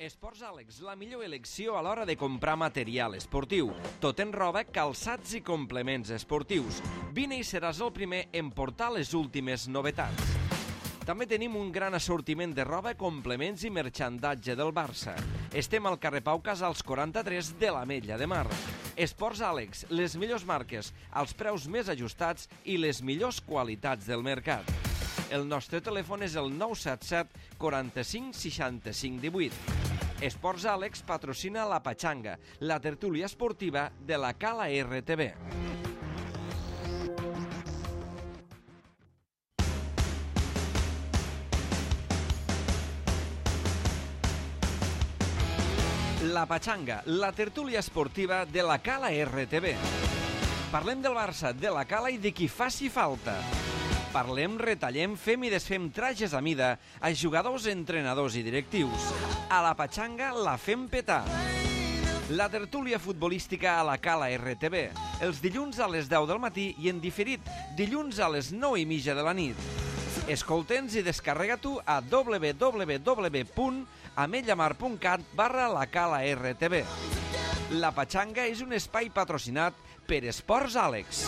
Esports Àlex, la millor elecció a l'hora de comprar material esportiu. Tot en roba, calçats i complements esportius. Vine i seràs el primer en portar les últimes novetats. També tenim un gran assortiment de roba, complements i merxandatge del Barça. Estem al carrer Pau Casals 43 de l'Ametlla de Mar. Esports Àlex, les millors marques, els preus més ajustats i les millors qualitats del mercat. El nostre telèfon és el 977 45 65 18. Esports Àlex patrocina la Patxanga, la tertúlia esportiva de la Cala RTV. La Patxanga, la tertúlia esportiva de la Cala RTV. Parlem del Barça, de la Cala i de qui faci falta. Parlem, retallem, fem i desfem trajes a mida a jugadors, entrenadors i directius. A la Patxanga la fem petar. La tertúlia futbolística a la Cala RTV. Els dilluns a les 10 del matí i en diferit dilluns a les 9:30 de la nit. Escolta'ns i descarrega-t'ho a www.ametllamar.cat/la Cala RTV. La Patxanga és un espai patrocinat per Esports Àlex.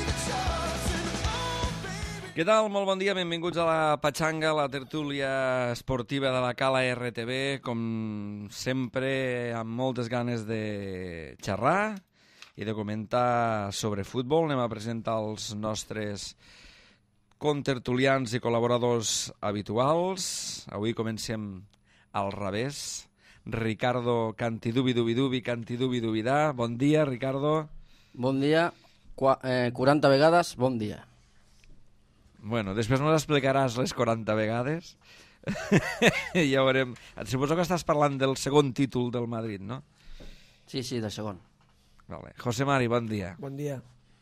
Què tal? Molt bon dia, benvinguts a la Patxanga, la tertúlia esportiva de la Cala RTV. Com sempre, amb moltes ganes de xerrar i de comentar sobre futbol. Anem a presentar els nostres contertulians i col·laboradors habituals. Avui comencem al revés. Ricardo Cantidubi-Dubidà. Bon dia, Ricardo. Bon dia. 40 vegades, bon dia. Bueno, després nos explicaràs les 40 vegades. Ja veurem. Suposo que estàs parlant del segon títol del Madrid, no? Sí, del segon. Vale. José Mari, bon dia. Bon dia.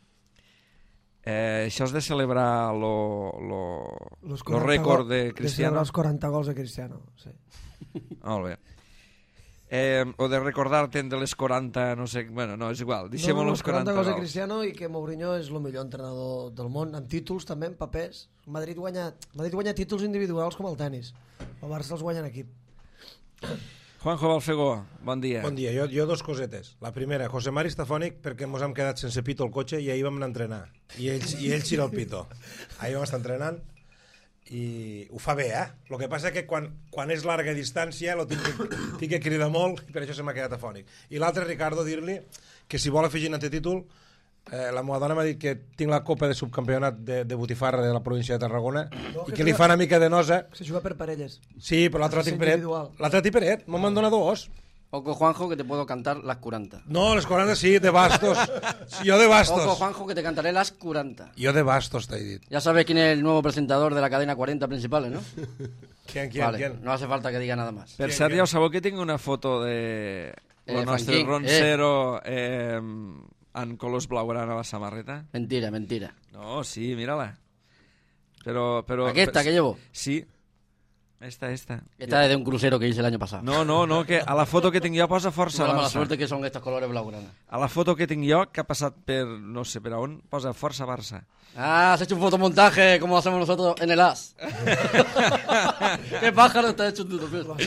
Això és de celebrar lo rècord de Cristiano? De celebrar els 40 gols de Cristiano, sí. Molt bé. O de recordar-te'n de les 40, no sé... Bueno, no, és igual. Deixem-ho los 40 gols de Cristiano i que Mourinho és el millor entrenador del món, en títols també, en papers. Madrid guanya títols individuals com el tenis. El Barça els guanya en equip. Juanjo Balfegó, bon dia. Bon dia, jo dos cosetes. La primera, José Mari està fònic perquè ens hem quedat sense pito al cotxe i ahir vam anar a entrenar. I ell xira el pito. Ahir vam estar entrenant i ho fa bé, El que passa que quan és llarga distància tinc que cridar molt i per això se m'ha quedat afònic. I l'altre, Ricardo, dir-li que si vol afegir un altre títol, la meva dona m'ha dit que tinc la copa de subcampionat de botifarra de la província de Tarragona i que li fa una mica de nosa. Se juga per parelles. Sí, però l'altre tinc peret. L'altre tinc peret, m'han donat dos. Ojo, Juanjo, que te puedo cantar las 40. No, les 40 sí, de bastos. Yo de bastos. Ojo, Juanjo, que te cantaré las 40. Yo de bastos, te he dicho. Ya sabes quién es el nuevo presentador de la cadena 40 principales, ¿no? ¿Quién? Vale, no hace falta que diga nada más. Per cert, ja sabeu que tinc una foto de el nostre roncero en colors blaugrana a la samarreta. Mentira. No, sí, mírala. Pero ¿Aquesta que llevo? Sí. Esta. Esta es de un crucero que hice el año pasado. No, que a la foto que tinc jo posa força la mala Barça. suerte que son estos colores blaugrana. A la foto que tinc jo, que ha passat per, no sé per on, posa força Barça. Ah, has hecho un fotomontaje como hacemos nosotros en el AS. Qué pájaro está hecho tú.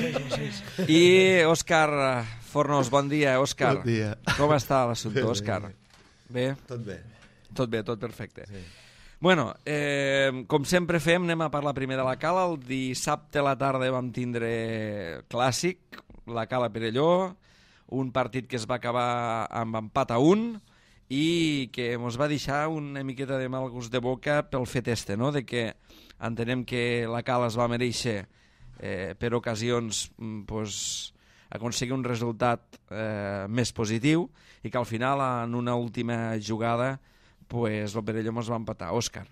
I Òscar Fornós, bon dia, Òscar. Bon dia. Com està l'assumpte, Òscar? Bé? Tot bé. Tot bé, tot perfecte. Sí. Bueno, com sempre fem, anem a parlar primer de la Cala. El dissabte a la tarda vam tindre clàssic, la Cala Perelló, un partit que es va acabar amb empat a 1 i que ens va deixar una miqueta de mal gust de boca pel fet no? De que entenem que la Cala es va mereixer per ocasions aconseguir un resultat més positiu i que al final en una última jugada el Perelló ens va empatar. Òscar.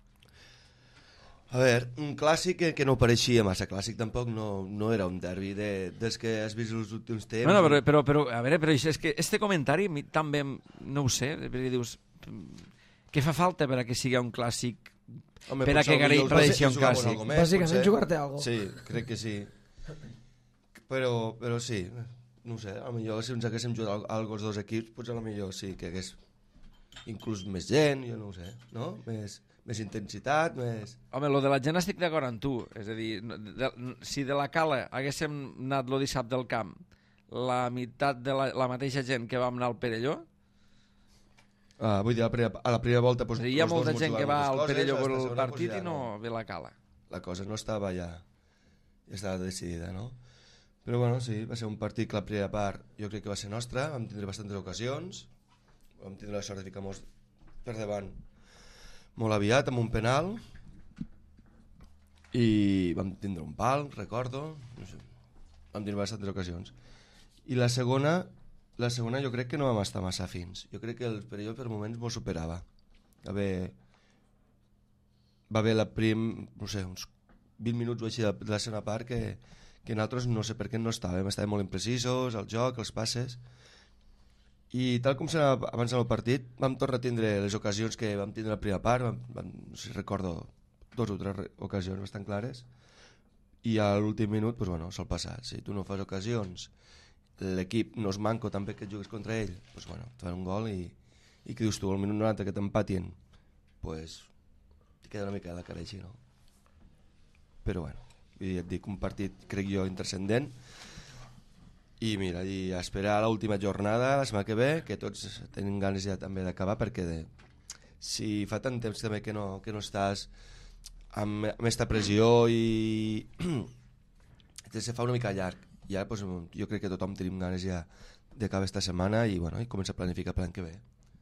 A veure, un clàssic que no pareixia massa clàssic, tampoc no era un derbi des que has vist els últims temps. Bueno, però a veure, és que este comentari també no ho sé, perquè dius què fa falta per a que sigui un clàssic, per a que pareixia un clàssic? Bàsicament jugar-te alguna cosa. Sí, crec que sí. Però sí, no sé, potser si ens haguéssim jugat els dos equips, potser potser sí que hagués inclús més gent, jo no ho sé, no? Més intensitat, més... Home, lo de la gent estic d'acord amb tu. És a dir, si de la Cala haguéssim anat el dissabte al camp la meitat de la mateixa gent que vam anar al Perelló, vull dir, a la primera volta... Doncs, hi ha molta gent que va al Perelló per el segona, partit doncs, i no ve la Cala. La cosa no estava ja estava decidida, no? Però bueno, sí, va ser un partit que la primera part jo crec que va ser nostra, vam tindre bastantes ocasions, vam tindre la sort de ficar molts per davant molt aviat amb un penal i vam tindre un pal, recordo, no sé, vam tindre bastantes ocasions. I la segona jo crec que no vam estar massa fins. Jo crec que el Perelló per moments m'ho superava. Va haver no sé, uns 20 minuts o així de la segona part que nosaltres no sé per què no estàvem molt imprecisos, el joc, els passes, i tal com serà abans del partit vam tornar a tindre les ocasions que vam tindre la primera part, no sé si recordo 2 o 3 ocasions bastant clares, i a l'últim minut pues, bueno, sol passar, si tu no fas ocasions, l'equip no és manco també que et jugues contra ell, pues, bueno, et fan un gol i que dius tu, al minut 90 que t'empatin, pues, t'hi queda una mica de la cara així, no? Però bueno, i et dic, un partit crec jo intrascendent, i mira, i a esperar l'última jornada la setmana que ve, que tots tenim ganes ja també d'acabar, perquè si fa tant temps també que no estàs amb aquesta pressió i se fa una mica llarg, ja pues, jo crec que tothom tenim ganes ja d'acabar esta setmana i, bueno, i comença a planificar l'any que ve.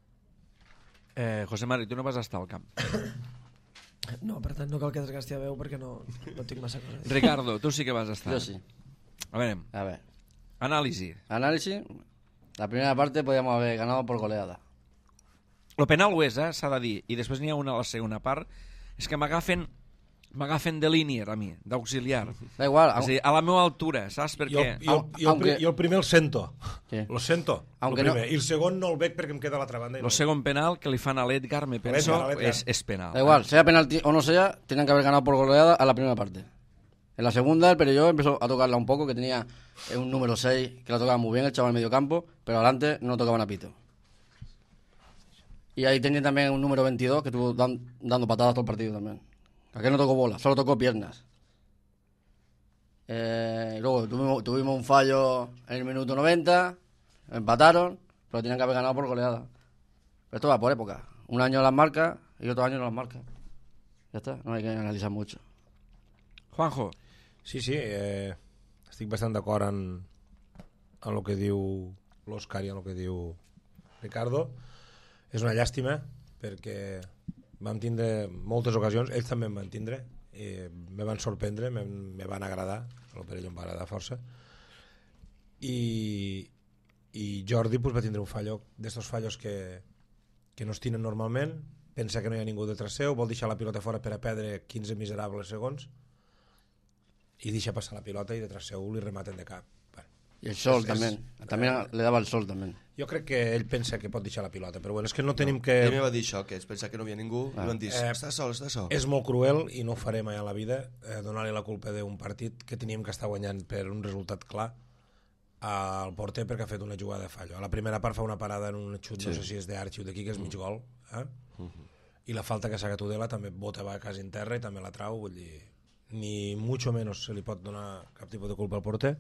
José Mari, tu no vas estar al camp. No, per tant, no cal que desgasti a veu perquè no tinc massa cosa. Ricardo, tu sí que vas estar. Yo sí. A ver, análisis. Análisis. La primera parte podíamos haber ganado por goleada. Lo penal ho és, s'ha de dir. I després n'hi ha una a la segona part. És que m'agafen de línier a mi, d'auxiliar. Da igual. És a dir, a la meva altura, saps? Perquè... Jo el primer el sento. Sí. Lo sento, Aunque el primer. no. I el segon no el veig perquè em queda a l'altra banda. El segon penal que li fan a l'Edgar, me penso, A l'Edgar. és penal. Da igual, sea penalti o no sea, tenían que haber ganado por goleada a la primera parte. En la segunda, el Perelló empezó a tocarla un poco, que tenía un número 6, que la tocaba muy bien el chaval en medio campo, pero adelante no tocaban a pito. Y ahí tenía también un número 22 que estuvo dando patadas todo el partido también. Aquel no tocó bola, solo tocó piernas. Luego tuvimos un fallo en el minuto 90, empataron, pero tenían que haber ganado por goleada. Pero esto va por época. Un año las marcas y otro año no las marcas. Ya está, no hay que analizar mucho. Juanjo. Sí, estic bastant d'acord en el que diu l'Òscar i en el que diu Ricardo. És una llàstima perquè vam tindre moltes ocasions, ells també em van tindre, me van sorprendre, me van agradar, el Perelló em va agradar força, i Jordi pues, va tindre un fallo, d'estos fallos que no es tinen normalment, pensa que no hi ha ningú detrás seu, vol deixar la pilota fora per a perdre 15 miserables segons, i deixa passar la pilota i detrás seu li rematen de cap. Y el sol también le daba el sol también. Jo crec que ell pensa que pot deixar la pilota, però bueno, és que no tenim que... Ell me va dir això, que es pensa que no hi havia ningú, i van dir, està sol. És molt cruel, i no ho faré mai a la vida, donar-li la culpa d'un partit que teníem que estar guanyant per un resultat clar al porter perquè ha fet una jugada de fallo. A la primera part fa una parada en un xut, no sé si és d'Archi o d'aquí, que és mig gol, i la falta que s'ha Tudela també bota va quasi en terra i també la trau, vull dir, ni mucho menos se li pot donar cap tipus de culpa al porter.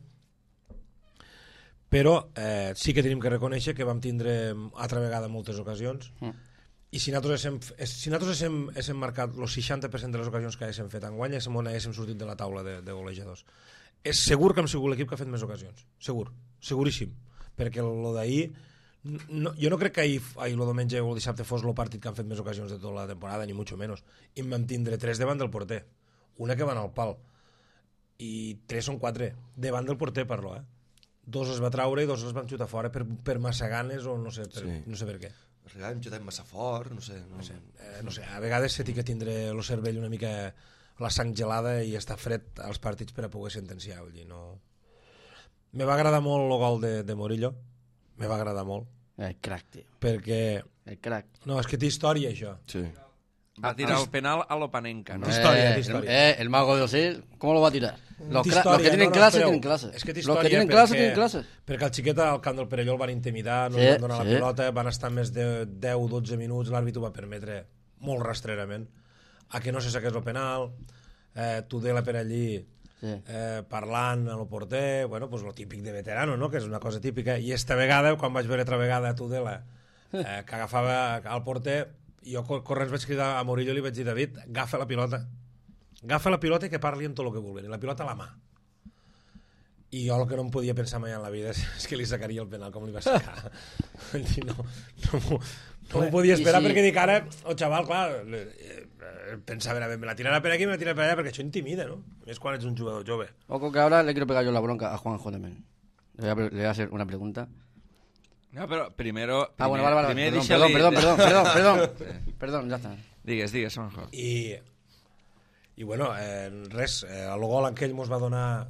Però sí que tenim que reconèixer que vam tindre altra vegada moltes ocasions i si nosaltres haguéssim marcat el 60% de les ocasions que haguéssim fet enguany haguéssim sortit de la taula de golejadors. És segur que hem sigut l'equip que ha fet més ocasions, seguríssim, perquè lo d'ahir jo no crec que ahir el diumenge o el dissabte fos el partit que han fet més ocasions de tota la temporada, ni mucho menos, i en vam tindre 3 davant del porter, una que van al pal i 3 o 4 davant del porter, parlo, 2 els va traure i 2 els van xutar fora per massa ganes o no sé per què. Hem xutat massa fort, no sé. No sé, a vegades se té que tindre el cervell una mica la sang gelada i estar fred als partits per a poder sentenciar. Vull dir, no... Me va agradar molt el gol de Morillo, me va agradar molt. El crack, tío. Perquè... El crack. No, és que té història, això. Sí. Va tirar el penal a l'Opanenca, no? Historia, historia. El mago de Osil, ¿cómo lo va a tirar? Los que Història, tienen no, clase, espereu. tienen clase. És que té Los que història tienen clase, perquè- tienen clase. Perquè el xiquet al camp del Perelló el van intimidar, no Sí, li van donar la sí. pilota, van estar més de 10-12 minuts, l'àrbit ho va permetre molt rastrerament, a que no se saqués el penal, Tudela per allí Sí. parlant a lo porter, bueno, pues lo típic de veterano, no? Que és una cosa típica, i esta vegada, quan vaig veure altra vegada a Tudela que agafava al porter, jo corrents vaig cridar a Murillo i li vaig dir, David, agafa la pilota i que parli amb tot el que vulguin, i la pilota a la mà. I jo el que no em podia pensar mai en la vida és que li sacaria el penal com li va sacar. Vull dir, no m'ho podia esperar, I si- perquè dic ara, el xaval, clar, pensava, me la tirarà per aquí, me la tirarà per allà, perquè això intimida, no? Més quan ets un jugador jove. Ojo que ahora le quiero pegar yo la bronca a Juanjo también. Le voy a hacer una pregunta. No, però primero... Ah, bueno, vale. primer Perdón, deixa-li- perdón, ya está. Digues, Juanjo. I bueno, res, el gol en aquell mos va donar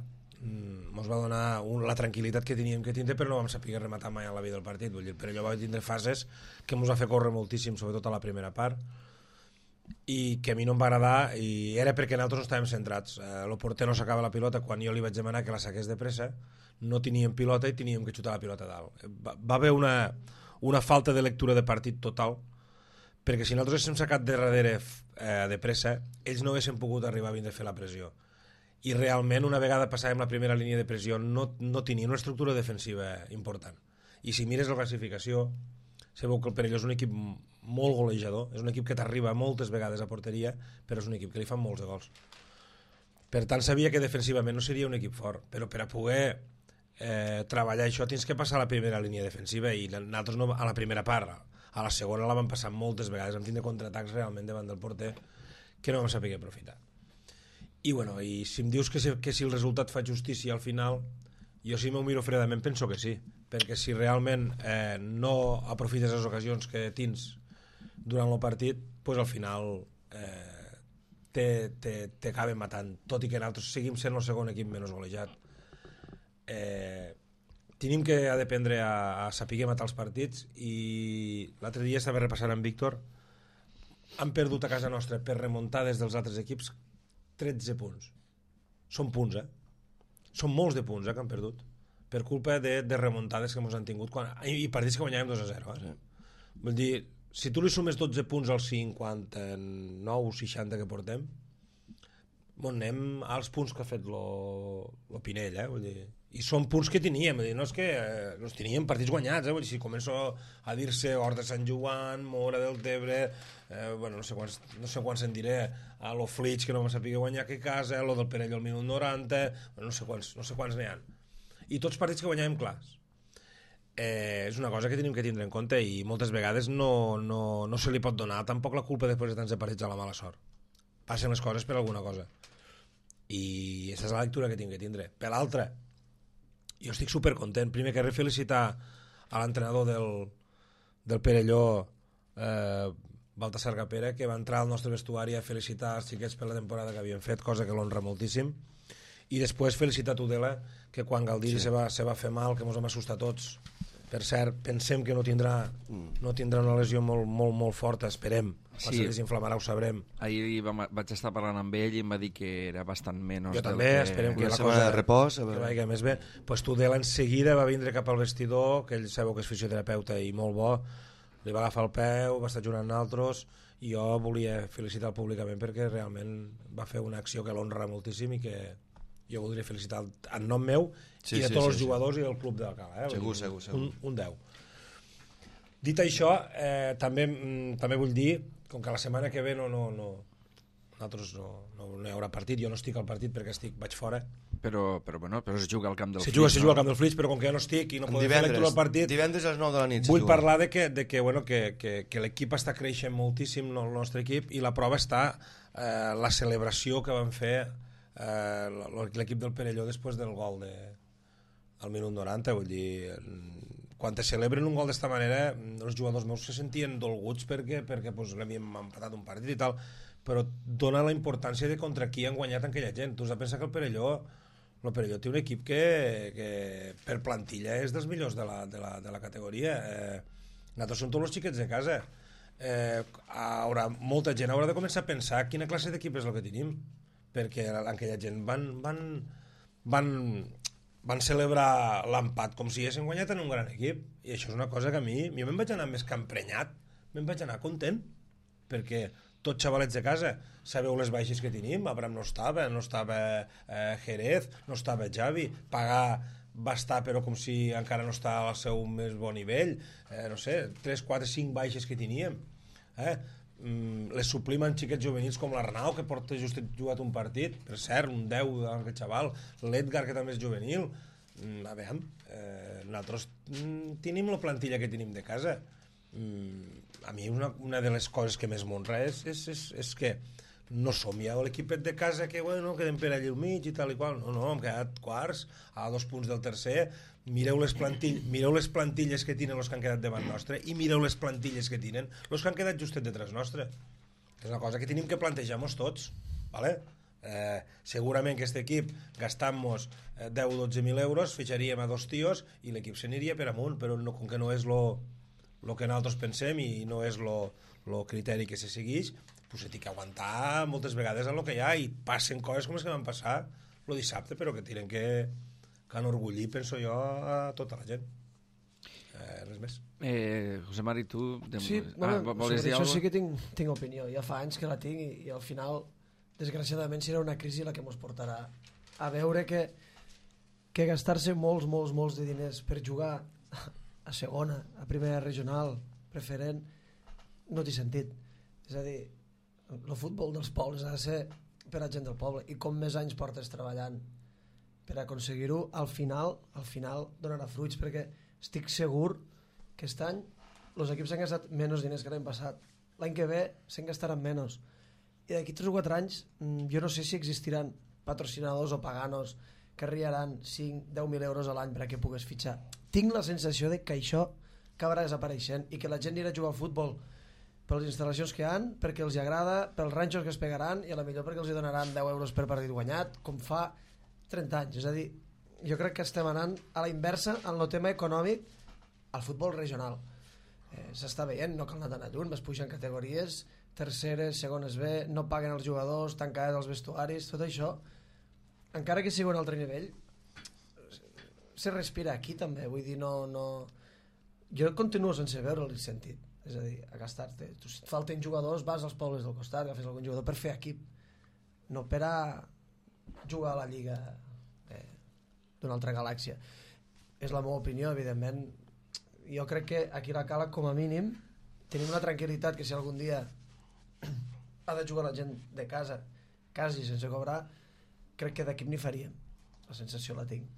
la tranquil·litat que teníem que tindre, però no vam saber rematar mai a la vida del partit. Vull dir, però allò va tindre fases que mos va fer córrer moltíssim, sobretot a la primera part, i que a mi no em va agradar, i era perquè nosaltres no estàvem centrats. El porter no sacava la pilota quan jo li vaig demanar que la saqués de pressa, no teníem pilota i teníem que xutar la pilota a dalt. Va haver una falta de lectura de partit total, perquè si nosaltres haguéssim sacat de darrere de pressa, ells no haguessin pogut arribar a vindre a fer la pressió. I realment, una vegada passàvem la primera línia de pressió, no tenia una estructura defensiva important. I si mires la classificació, sabeu que el Perelló és un equip molt golejador, és un equip que t'arriba moltes vegades a porteria, però és un equip que li fan molts de gols. Per tant, sabia que defensivament no seria un equip fort, però per a poder treballar això tens que passar a la primera línia defensiva, i nosaltres no, a la primera part, a la segona la vam passar moltes vegades, vam tindre contraatacs realment davant del porter que no vam saber aprofitar. I bueno, i si em dius que si el resultat fa justícia al final, jo si m'ho miro fredament penso que sí, perquè si realment no aprofites les ocasions que tens durant el partit, pues al final t'acaben matant, tot i que nosaltres seguim sent el segon equip menys golejat. Tenim que aprendre a saber matar els partits, i l'altre dia estava repassant amb Víctor, han perdut a casa nostra per remuntades dels altres equips 13 punts. Són punts, són molts de punts que han perdut per culpa de remuntades que ens han tingut i partits que guanyàvem 2-0. Sí. Vull dir, si tu li sumes 12 punts als 59 o 60 que portem, anem als punts que ha fet lo Pinell, vull dir. I són punts que teníem, no és que els teníem partits guanyats, vull dir, si començo a dir-se Hort de Sant Joan, Mora del Tebre, bueno, no sé quants en diré, a lo Flix, que no vam saber guanyar que casa, lo del Perelló al minut 90, no sé quants n'hi ha. I tots partits que guanyàvem clars. És una cosa que tenim que tindre en compte, i moltes vegades no se li pot donar tampoc la culpa després de tants de partits a la mala sort. Passen les coses per alguna cosa. I aquesta és la lectura que tinc que tindre. Per l'altra, jo estic supercontent. Primer que res, felicitar a l'entrenador del Perelló, Baltasar Gapera, que va entrar al nostre vestuari a felicitar els xiquets per la temporada que havien fet, cosa que l'honra moltíssim. I després felicitar Tudela, que quan Galdiri se va fer mal, que ens vam assustar tots. Per cert, pensem que no tindrà una lesió molt forta, esperem. Quan se desinflamarà ho sabrem. Ahir vaig estar parlant amb ell i em va dir que era bastant menys. Jo també, esperem que la cosa de repòs, que vagi més bé. Pues Tudela en seguida va vindre cap al vestidor, que ell sabeu que és fisioterapeuta i molt bo, li va agafar el peu, va estar jugant amb nosaltres, i jo volia felicitar públicament perquè realment va fer una acció que l'honra moltíssim i que jo voldria felicitar en nom meu i de tots els jugadors i del club de Cala. Segur. Un 10. Dit això, també vull dir, com que la setmana que ve nosaltres no hi haurà partit, jo no estic al partit perquè vaig fora. Però es juga al camp del Flix. Se juga al camp del Flix, però com que jo no estic i no podem fer lectura del partit, divendres a les 9 de la nit vull parlar de que l'equip està creixent moltíssim, el nostre equip, i la prova està la celebració que van fer l'equip del Perelló després del gol al minut 90. Vull dir, quan te celebren un gol d'esta manera, els jugadors meus se sentien dolguts perquè pues, l'havíem empatat un partit i tal, però dona la importància de contra qui han guanyat aquella gent. Tu has de pensar que el Perelló té un equip que per plantilla és dels millors de la categoria. Nosaltres som tots els xiquets de casa. molta gent haurà de començar a pensar quina classe d'equip és el que tenim, perquè aquella gent van celebrar l'empat com si haguessin guanyat en un gran equip, i això és una cosa que a mi me'n vaig anar més que emprenyat, me'n vaig anar content, perquè tots xavalets de casa, sabeu les baixes que tenim, Abraham no estava Jerez, no estava Javi, Pagà va estar però com si encara no està al seu més bon nivell, no sé, 3, 4, 5 baixes que teníem, les suplim amb xiquets juvenils com l'Arnau, que porta just jugat un partit, per cert, un 10 d'aquest xaval, l'Edgar, que també és juvenil. A veure, nosaltres tenim la plantilla que tenim de casa. A mi una de les coses que més m'honra és que no som ja l'equipet de casa que, bueno, quedem per allà al mig i tal i qual. No, hem quedat quarts, a 2 punts del tercer. Mireu les plantilles que tenen els que han quedat davant nostre i mireu les plantilles que tenen els que han quedat justet detrás nostre. És una cosa que tenim que plantejar-nos tots, ¿vale? Segurament que aquest equip gastant-nos 10-12.000 euros fitxaríem a 2 tios i l'equip s'aniria per amunt, però no, com que no és lo que nosaltres pensem i no és lo criteri que se segueix, pues té que aguantar moltes vegades en el que hi ha i passen coses com les que van passar el dissabte, però que tienen que enorgullir, penso jo, a tota la gent. Res més. José Mari, tu... Sí, sobre això sí que tinc opinió. Ja fa anys que la tinc i al final, desgraciadament, serà una crisi la que ens portarà a veure que gastar-se molts de diners per jugar a segona, a primera regional, preferent, no té sentit. És a dir, el futbol dels pobles ha de ser per a gent del poble, i com més anys portes treballant per aconseguir-ho, al final donarà fruits, perquè estic segur que aquest any els equips s'han gastat menys diners que l'any passat. L'any que ve se'n gastaran menys. I d'aquí 3 o 4 anys jo no sé si existiran patrocinadors o paganos que arriaran 5-10.000 euros a l'any perquè pugues fitxar. Tinc la sensació de que això acabarà desapareixent i que la gent anirà a jugar a futbol per les instal·lacions que han, perquè els agrada, pels ranxos que es pegaran i a la millor perquè els donaran 10 euros per partit guanyat, com fa 30 anys. És a dir, jo crec que estem anant a la inversa en el tema econòmic al futbol regional. S'està veient, no cal anar tan lluny, es pugen categories, terceres, segones B, no paguen els jugadors, tancades els vestuaris, tot això, encara que sigui un altre nivell, se respira aquí també, vull dir, no... Jo continuo sense veure el sentit. És a dir, a gastar-te. Si et falten jugadors, vas als pobles del costat, agafes algun jugador per fer equip, no per a jugar a la lliga d'una altra galàxia. És la meva opinió, evidentment. Jo crec que aquí a la Cala, com a mínim, tenim una tranquil·litat que si algun dia ha de jugar la gent de casa, quasi sense cobrar, crec que d'equip n'hi faríem. La sensació la tinc.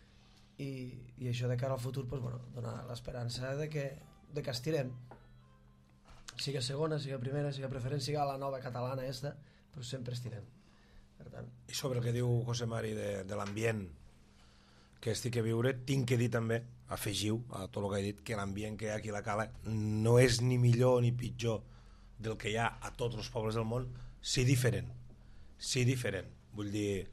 I això de cara al futur, pues, bueno, dona l'esperança de que estirem. Siga segona, siga primera, siga preferent, siga la nova catalana esta, però sempre estirem. Per tant... I sobre el que diu José Mari de l'ambient que estic a viure, tinc que dir també, afegiu a tot el que he dit, que l'ambient que hi ha aquí a la Cala no és ni millor ni pitjor del que hi ha a tots els pobles del món, sí diferent. Sí diferent. Vull dir,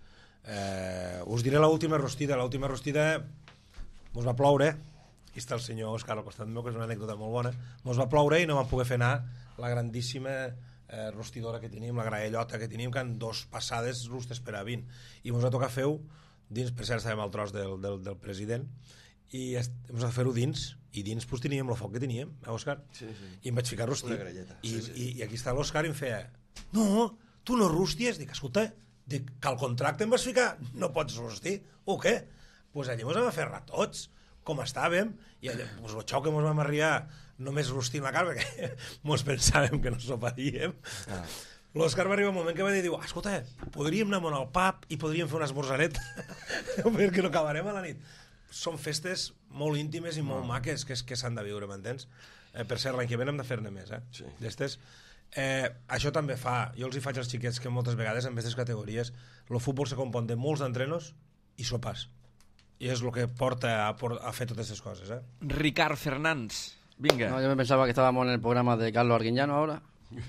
us diré l'última rostida. L'última rostida mos va ploure, aquí està el senyor Òscar al costat meu, que és una anècdota molt bona, mos va ploure i no vam poder fer anar la grandíssima rostidora que tenim, la graellota que tenim, que en 2 passades rustes per a 20, i mos va tocar fer-ho dins, per cert estàvem al tros del president, i mos va fer-ho dins, i dins pues, teníem el foc que teníem, Òscar? Sí. I em vaig ficar a rostir, i aquí està l'Òscar i em feia, no, tu no rusties? Dic, escolta, que al contracte em vas ficar, no pots rostir, o què? Pues allà mos vam aferrar tots, com estàvem, i allà, pues, el xou que mos vam arribar només rostint la cara, perquè mos pensàvem que no soparíem. L'Òscar va arribar un moment que va dir, escolta, podríem anar al pub i podríem fer un esmorzaret, perquè no acabarem a la nit. Són festes molt íntimes i molt maques que s'han de viure, m'entens? Per cert, l'any que ve hem de fer-ne més, Sí. D'estes. Això també fa, jo els hi faig als xiquets que moltes vegades en aquestes categories el futbol se compon de molts d'entrenos i sopars, i és el que porta a fer totes aquestes coses. Ricard Fernans, vinga. No, yo me pensaba que estábamos en el programa de Carlos Arguiñano ahora.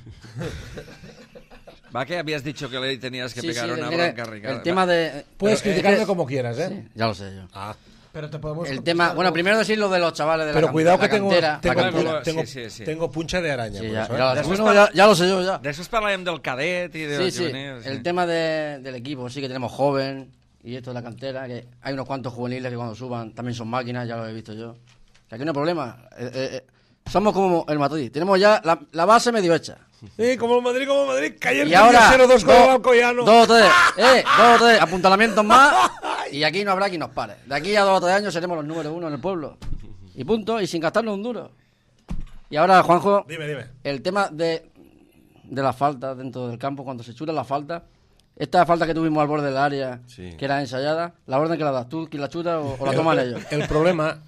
Va, que habías dicho que le tenías que pegar una mira, bronca a Ricardo. El tema de... Puedes criticarme como quieras, Sí, ya lo sé yo. Pero te podemos El tema, bueno, primero decir lo de los chavales de Pero cuidado que tengo cantera. tengo puncha de araña. Sí, por ya, eso, ya lo sé yo ya. Després parlarem del cadet y de los Sí. juveniles. El tema del equipo, sí que tenemos joven y esto de la cantera, que hay unos cuantos juveniles que cuando suban también son máquinas, ya lo he visto yo. Que aquí no hay problema. Somos como el Madrid, tenemos ya la base medio hecha. Sí, como el Madrid, que ayer Y ahora, 0-2 con el Alcoyano. 2 o 3 apuntalamientos más y aquí no habrá quien nos pare. De aquí a 2 o 3 años seremos los número 1 en el pueblo. Y punto, y sin gastarnos un duro. Y ahora, Juanjo, Dime. el tema de las faltas dentro del campo, cuando se chuta la falta, esta falta que tuvimos al borde del área, Sí. que era ensayada, ¿la orden que la das tú, quién la chuta o la toman ellos? El problema...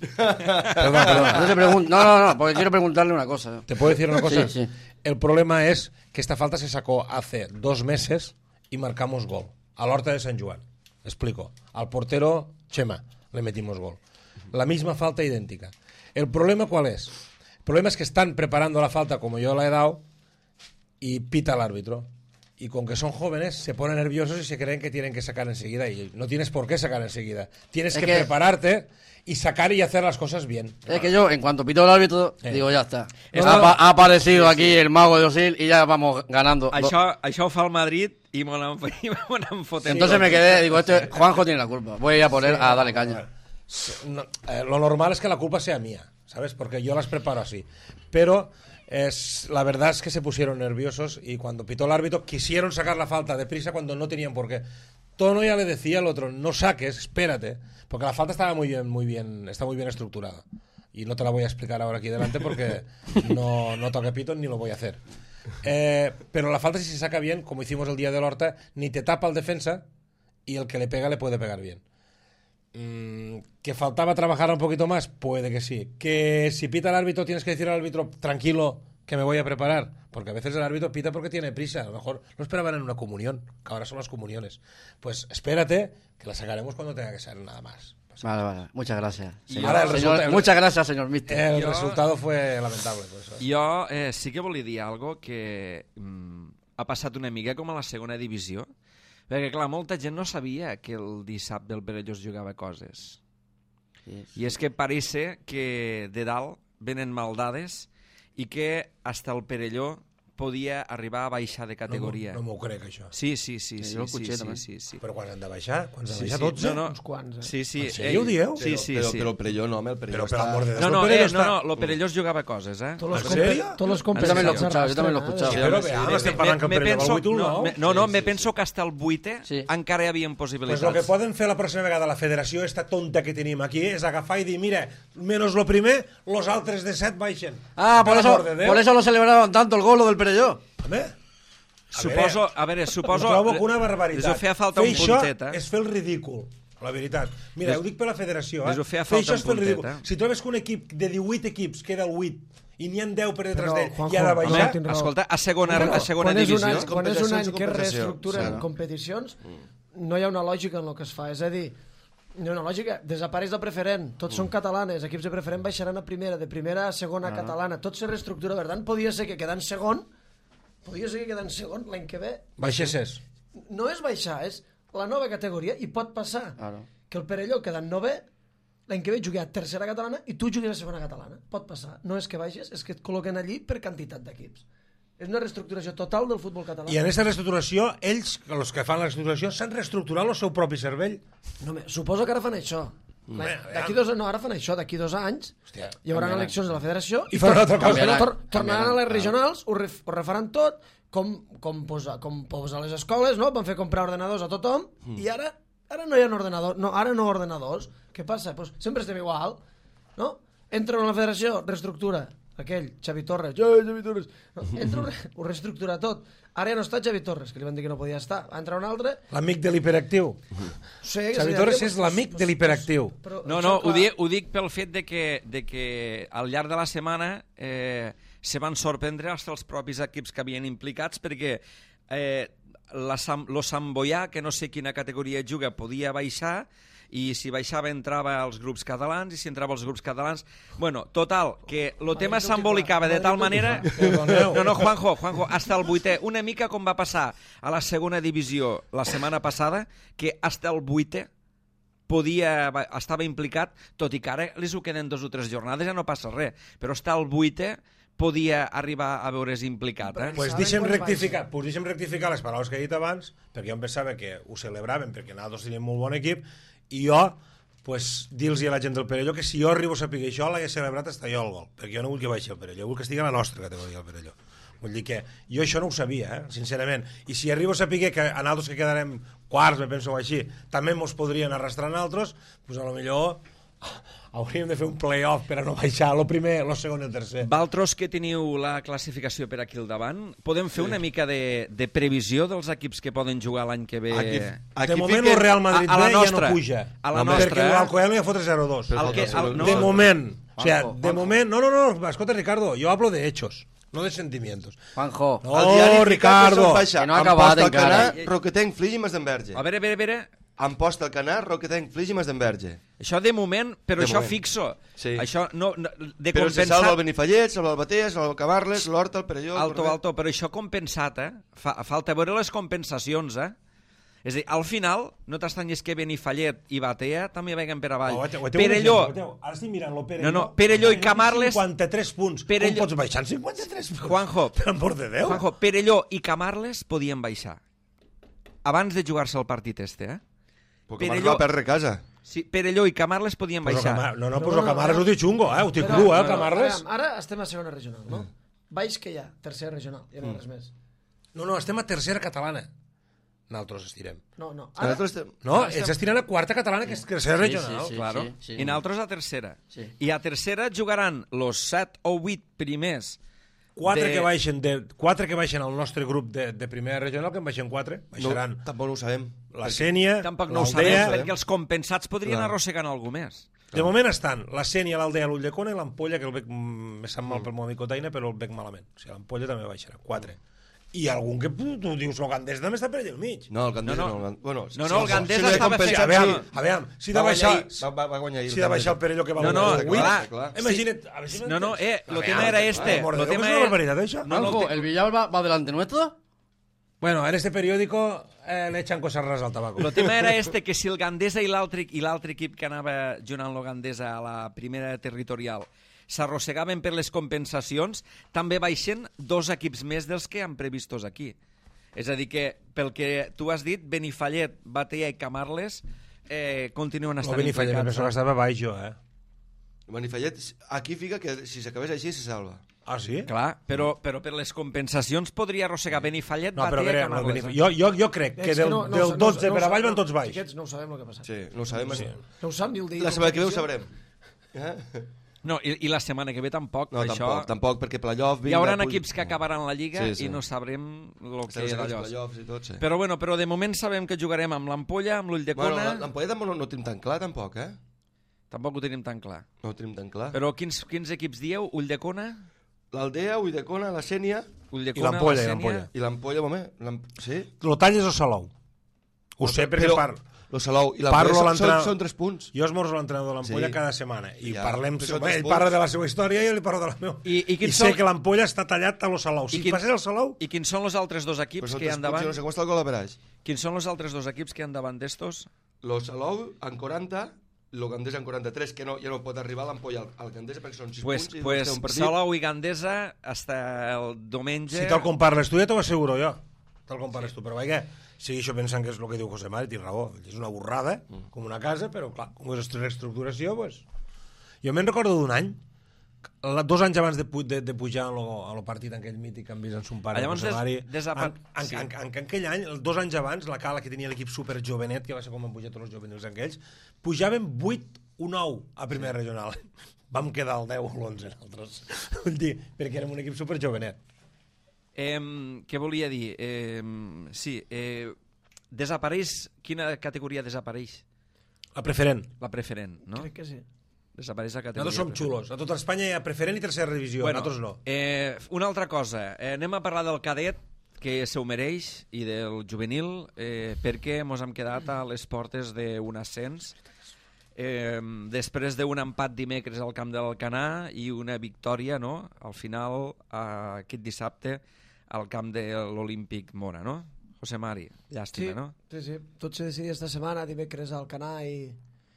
Perdón. No, porque quiero preguntarle una cosa. ¿Te puedo decir una cosa? Sí. El problema es que esta falta se sacó hace 2 meses y marcamos gol. A la Horta de San Juan. Explico. Al portero Chema le metimos gol. La misma falta idéntica. ¿El problema cuál es? El problema es que están preparando la falta como yo la he dado y pita el árbitro. Y con que son jóvenes se ponen nerviosos y se creen que tienen que sacar enseguida. Y no tienes por qué sacar enseguida. Tienes que prepararte y sacar y hacer las cosas bien. Es que yo, en cuanto pito el árbitro, digo, ya está. Ha aparecido aquí el mago de Osil y ya vamos ganando. Això ho fa el Madrid y me n'en fotem. Entonces me quedé, digo, Juanjo tiene la culpa. Voy a ir a por él a darle caña. Lo normal es que la culpa sea mía, ¿sabes? Porque yo las preparo así. Pero la verdad es que se pusieron nerviosos y cuando pitó el árbitro quisieron sacar la falta deprisa cuando no tenían por qué. Tono ya le decía al otro, no saques, espérate, porque la falta estaba está muy bien estructurada. Y no te la voy a explicar ahora aquí delante porque no toque pito ni lo voy a hacer. Pero la falta, si se saca bien, como hicimos el día de la Horta, ni te tapa el defensa y el que le pega le puede pegar bien. ¿Que faltaba trabajar un poquito más? Puede que sí. ¿Que si pita el árbitro tienes que decir al árbitro tranquilo que me voy a preparar? Porque a veces el árbitro pita porque tiene prisa. A lo mejor lo esperaban en una comunión, que ahora son las comuniones. Pues espérate, que la sacaremos cuando tenga que ser, nada más. Vale. Muchas gracias. Muchas gracias, señor Mister. El resultado fue lamentable. Por eso. Jo sí que volia dir algo que ha passat una mica com a la segona divisió, perquè clar, molta gent no sabia que el dissabte el Perelló es jugava coses. I és que pareix ser que de dalt venen maldades i que hasta el Perelló podia arribar a baixar de categoria. No m'ho crec, això. Sí. Però quan han de baixar? Quan han de baixar 12? No. Uns quants, Sí. En sèrio ho dieu? Sí. Però el Perelló no, home, el Perelló Però per l'amor de Déu. No, el Perelló es jugava coses, Todos ¿En los Yo también lo he escuchado, yo también lo he escuchado. Però veamos, estem parlant que el Perelló va al 8-1, me penso que hasta el 8è encara hi havia possibilitats. Pues lo que poden fer la pròxima vegada la federació, esta tonta que tenim aquí, és agafar i dir, mira, menos lo primer, los altres de 7 baixen. Por eso lo celebraron tanto el gol del Perelló. Home, Suposo... trobo que una barbaritat. Us feia falta un puntet, Fer això és fer el ridícul, la veritat. Mira, ho dic per la federació, Us feia fer falta això és un fer el ridícul. puntet, Si trobes que un equip de 18 equips queda el 8 i n'hi ha 10 per detrás Però, d'ell Juanjo, i ha de baixar... tens raó. Escolta, a segona divisió... Quan és un any que es competició. reestructuren competicions, no hi ha una lògica en el que es fa. És a dir, no hi ha una lògica. Desapareix la preferent. Tots són catalanes. Equips de preferent baixaran a primera, de primera a segona catalana. Tot se reestructura. Per tant, podria ser que quedant segon l'any que ve. Baixesses. No és baixar, és la nova categoria i pot passar que el Perelló quedant 9è l'any que ve jugui a tercera catalana i tu juguis a segona catalana. Pot passar. No és que baixes, és que et col·loquen allí per quantitat d'equips. És una reestructuració total del futbol català. I en aquesta reestructuració, ells, els que fan la reestructuració, s'han reestructurat el seu propi cervell. No, suposo que ara fan això. Ara fan això, d'aquí 2 anys hi haurà eleccions de la federació i faran una altra cosa. Tornaran a les regionals, ho refaran tot com posar a les escoles, no? Van fer comprar ordenadors a tothom i ara no hi ha ordenadors. Ara no ordenadors. Què passa? Pues sempre estem igual, no? Entra en la federació, reestructura aquell, Xavi Torres, entra, ho reestructura tot. Ara ja no està Xavi Torres, que li van dir que no podia estar. Va entrar un altre... L'amic de l'hiperactiu. Sí, Xavi Torres és l'amic de l'hiperactiu. No, ho dic pel fet de que al llarg de la setmana se van sorprendre els propis equips que havien implicats perquè lo Samboyà, que no sé quina categoria juga, podia baixar i si baixava entrava als grups catalans i si entrava als grups catalans... Bueno, total, que el tema s'embolicava de tal manera... No, Juanjo, hasta el 8è, una mica com va passar a la segona divisió la setmana passada, que hasta el 8è estava implicat, tot i que ara li ho queden 2 o 3 jornades, ja no passa res, però està al 8è, podia arribar a veure's implicat. Pues deixem rectificar les paraules que he dit abans, perquè jo em pensava que ho celebraven perquè nosaltres teníem molt bon equip, i jo pues, dir-los a la gent del Perelló que si jo arribo a saber això l'hagués celebrat hasta jo el gol, perquè jo no vull que baixi el Perelló, vull que estigui a la nostra categoria el Perelló. Vull dir que jo això no ho sabia, sincerament, i si arribo a saber que a nosaltres que quedarem quarts, me penso així, també mos podrien arrastrar a nosaltres, pues a lo millor hauríem de fer un play-off per a no baixar el primer, el segon i el tercer. Valtros, que teniu la classificació per aquí al davant, podem fer una mica de previsió dels equips que poden jugar l'any que ve? De moment el Real Madrid B ja no puja, perquè l'Alcoyano ja fotre 0-2. De moment, o sea, de moment... No, escolta, Ricardo, yo hablo de hechos, no de sentimientos. Juanjo. No, Ricardo. Que no ha acabat encara. Roquetenc, Flix i Masdenverge. A veure... En posta el Canà, Roquetenc, Flix i Masdenverge. Això de moment, però això fixo. Sí. Això no, de però compensat... se salva el Benifallet, salva el Batea, salva el Camarles, l'Horta, el Perelló... Alto, però això compensat, falta veure les compensacions, És a dir, al final, no t'estranyes que Benifallet i Batea també vagin per avall. Perelló... Ara estic mirant el Perelló. No, Perelló i Camarles... 53 punts. Com pots baixar 53 punts? Juanjo, per amor de Déu. Juanjo, Perelló i Camarles podien baixar. Abans de jugar-se el partit Perquè Perelló va perdre casa. Sí, Perelló i Camarles podien baixar. No, però Camarles ho té xungo, ho té cru, Camarles. Ara estem a segona regional, no? Baix que hi ha, tercera regional, ja no res més. No, estem a tercera catalana. Nosaltres estirem. No. Ells estiran a quarta catalana, que és tercera regional. Claro. I nosaltres a tercera. I a tercera jugaran los 7 o 8 primers. 4 que baixen al nostre grup de primera regional, que en baixen 4, baixaran. Tampoc no ho sabem. La Sénia, tampoc no ho sabem, perquè els compensats podrien arrossegar algú més. De moment estan la Sénia, l'Aldea, l'Ulldecona i l'Ampolla, que el veig, me sap mal per la micotaina, però el veig malament. O sigui, l'Ampolla també baixarà, 4. I algun que tu dius, el Gandés també està per allà al mig. No, el Gandés no. Bueno, el Gandés estava fent... A veure, si de baixar el Perelló que va guanyar. Imagina't... No, el tema era este. El tema era... barbaridad, això. ¿El Villar va delante nuestro? Bueno, en este periódico le echan cosas raras al tabaco. El tema era este, que si el Gandesa i l'altre equip que anava jugant el Gandesa a la primera territorial s'arrossegaven per les compensacions, també baixen 2 equips més dels que han previstos aquí. És a dir, que pel que tu has dit, Benifallet, Batea i Camarles continuen estant implicats. Benifallet, penso que estava baix jo, Benifallet, aquí fica que si s'acabés així se salva. Ah, sí? Clar, però per les compensacions podria arrossegar Benifallet, Batea i Camarles. Jo crec que del 12 per avall van tots baix. No ho sabem el que ha passat. Sí, no ho sabem. No ho sap ni el dia. La setmana que ve ho sabrem. No, i la setmana que ve tampoc. No, tampoc, perquè playoff... Hi haurà equips que acabaran la Lliga i no sabrem el que és d'allò. Però bueno, de moment sabem que jugarem amb l'Ampolla, amb l'Ulldecona... Bueno, l'Ampolla tampoc no ho tenim tan clar, tampoc, Tampoc ho tenim tan clar. No ho tenim tan clar. Però quins equips dieu? Ulldecona? L'Aldea, Ulldecona, la Sénia... I l'Ampolla. I l'Ampolla, home, sí? Lo talles o Salou? Ho sé perquè parlo. Lo Salou i l'Ampolla són 3 punts. Jo esmorzo l'entrenador de l'Ampolla cada setmana i parlem, ell parla de la seva història i jo li parlo de la meva. I sé que l'Ampolla està tallat a lo Salou. Si passés al Salou... I quins són els altres 2 equips que hi ha endavant? No sé com està el gol a veraix. Quins són els altres 2 equips que hi ha endavant d'estos? Lo Salou en 40, lo Gandesa en 43, que ja no pot arribar l'Ampolla al Gandesa perquè són 6 punts. Pues Salou i Gandesa hasta el diumenge... Si te'l compares tu ja t'ho asseguro jo. Te'l compares tu, però vaja... Segueixo pensant que és el que diu José Mari, té raó. És una burrada, com una casa, però clar, com és reestructuració, pues... Jo me'n recordo d'un any, 2 anys abans de pujar a lo partit en aquell mític que han vist en son pare, José Mari, en aquell any, 2 anys abans, la Cala, que tenia l'equip super jovenet, que va ser com han pujat tots els jovenils aquells, pujaven 8 o 9 a primera regional. Vam quedar al 10 o l'11 nosaltres. Vull dir, perquè érem un equip super jovenet. Què volia dir? Desapareix... Quina categoria desapareix? La preferent. La preferent, no? Crec que sí. Desapareix la categoria. Nosaltres som xulos. A tota Espanya hi ha preferent i tercera revisió. Bueno, nosaltres no. Una altra cosa. Anem a parlar del cadet, que se ho mereix, i del juvenil, perquè ens hem quedat a les portes d'un ascens. Després d'un empat dimecres al camp del Canà i una victòria, no? Al final, aquest dissabte, al camp de l'Olímpic Mora, no? José Mari, llàstima, no? Sí. Tot se decidia esta setmana, dimecres al Canà i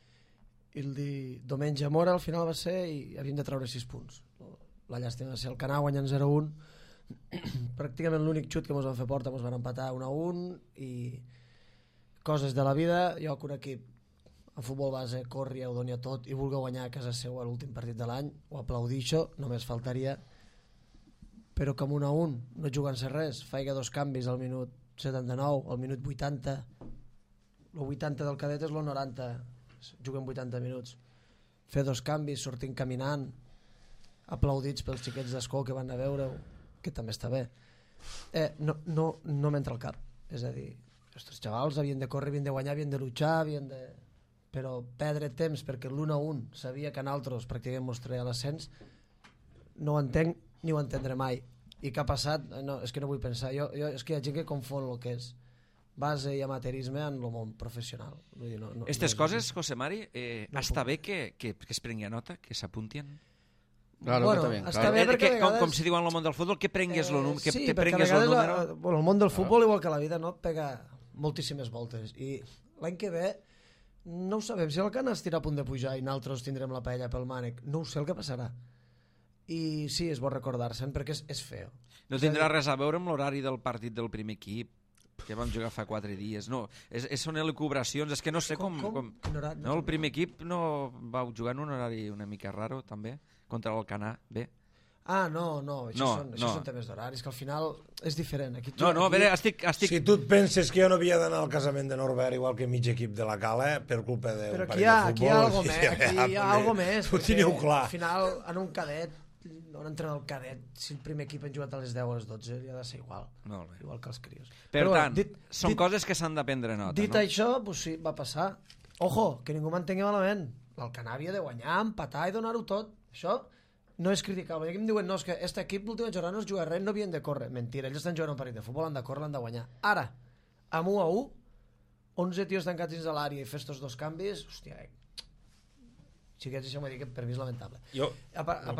i el diumenge a Mora al final va ser i havíem de treure 6 punts. La llàstima va ser el Canà guanyant 0-1. Pràcticament l'únic xut que ens van fer porta ens van empatar 1-1 i coses de la vida. Jo que un equip a futbol base corri, ho doni a tot i vulgui guanyar a casa seu a l'últim partit de l'any, ho aplaudixo, només faltaria, però que amb 1-1 no jugant-se res, faiga 2 canvis al minut 79, al minut 80, el 80 del cadet és el 90, juguen 80 minuts, fer 2 canvis, sortint caminant, aplaudits pels xiquets d'escó que van a veure-ho, que també està bé. No m'entra al cap, és a dir, els xavals havien de córrer, havien de guanyar, havien de luchar, però perdre temps perquè l'1-1 sabia que nosaltres pràcticament mos treia l'ascens, no ho entenc ni ho entendré mai. I què ha passat? No, és que no vull pensar. És que hi ha gent que confon el que és base i amateurisme en el món professional. Aquestes coses, José Mari, està bé que es prengui nota, que s'apuntien? Claro, bueno, està bé perquè a vegades... Com se diu en el món del futbol, que prengues el número. Sí, perquè a vegades el món del futbol, igual que la vida, no pega moltíssimes voltes. I l'any que ve no ho sabem. Si el Canà estirà a punt de pujar i nosaltres tindrem la paella pel mànec, no ho sé el que passarà. I sí, és bo recordar-se'n perquè és feo. No tindrà res a veure amb l'horari del partit del primer equip que vam jugar fa 4 dies. No, són elucubracions, és que no sé com... No, el primer equip no vau jugar en un horari una mica raro també, contra el Canà, bé. Ah, no, això són temes d'horaris, que al final és diferent. Aquí, a veure, estic... Si tu et penses que jo no havia d'anar al casament de Norbert igual que mig equip de la Cala, per culpa d'un parell de futbol... Però aquí hi ha algo més. Ho teniu clar. Al final, en un cadet, un entrenador cadet, si el primer equip han jugat a les 10 o a les 12, li ha de ser igual. Igual que els crios. Per tant, són coses que s'han de prendre nota. Dit això, pues sí, va passar. Ojo, que ningú m'entengui malament. L'Alcanar havia de guanyar, empatar i donar-ho tot. Això no és criticable. I aquí em diuen, no, és que aquest equip l'última jornada no es juga res, no havien de córrer. Mentira, ells estan jugant un partit de futbol, han de córrer, l'han de guanyar. Ara, amb 1-1, 11 tios tancats dins de l'àrea i fes tots 2 canvis, hòstia, xiquets, deixeu-me dir que per mi és lamentable. A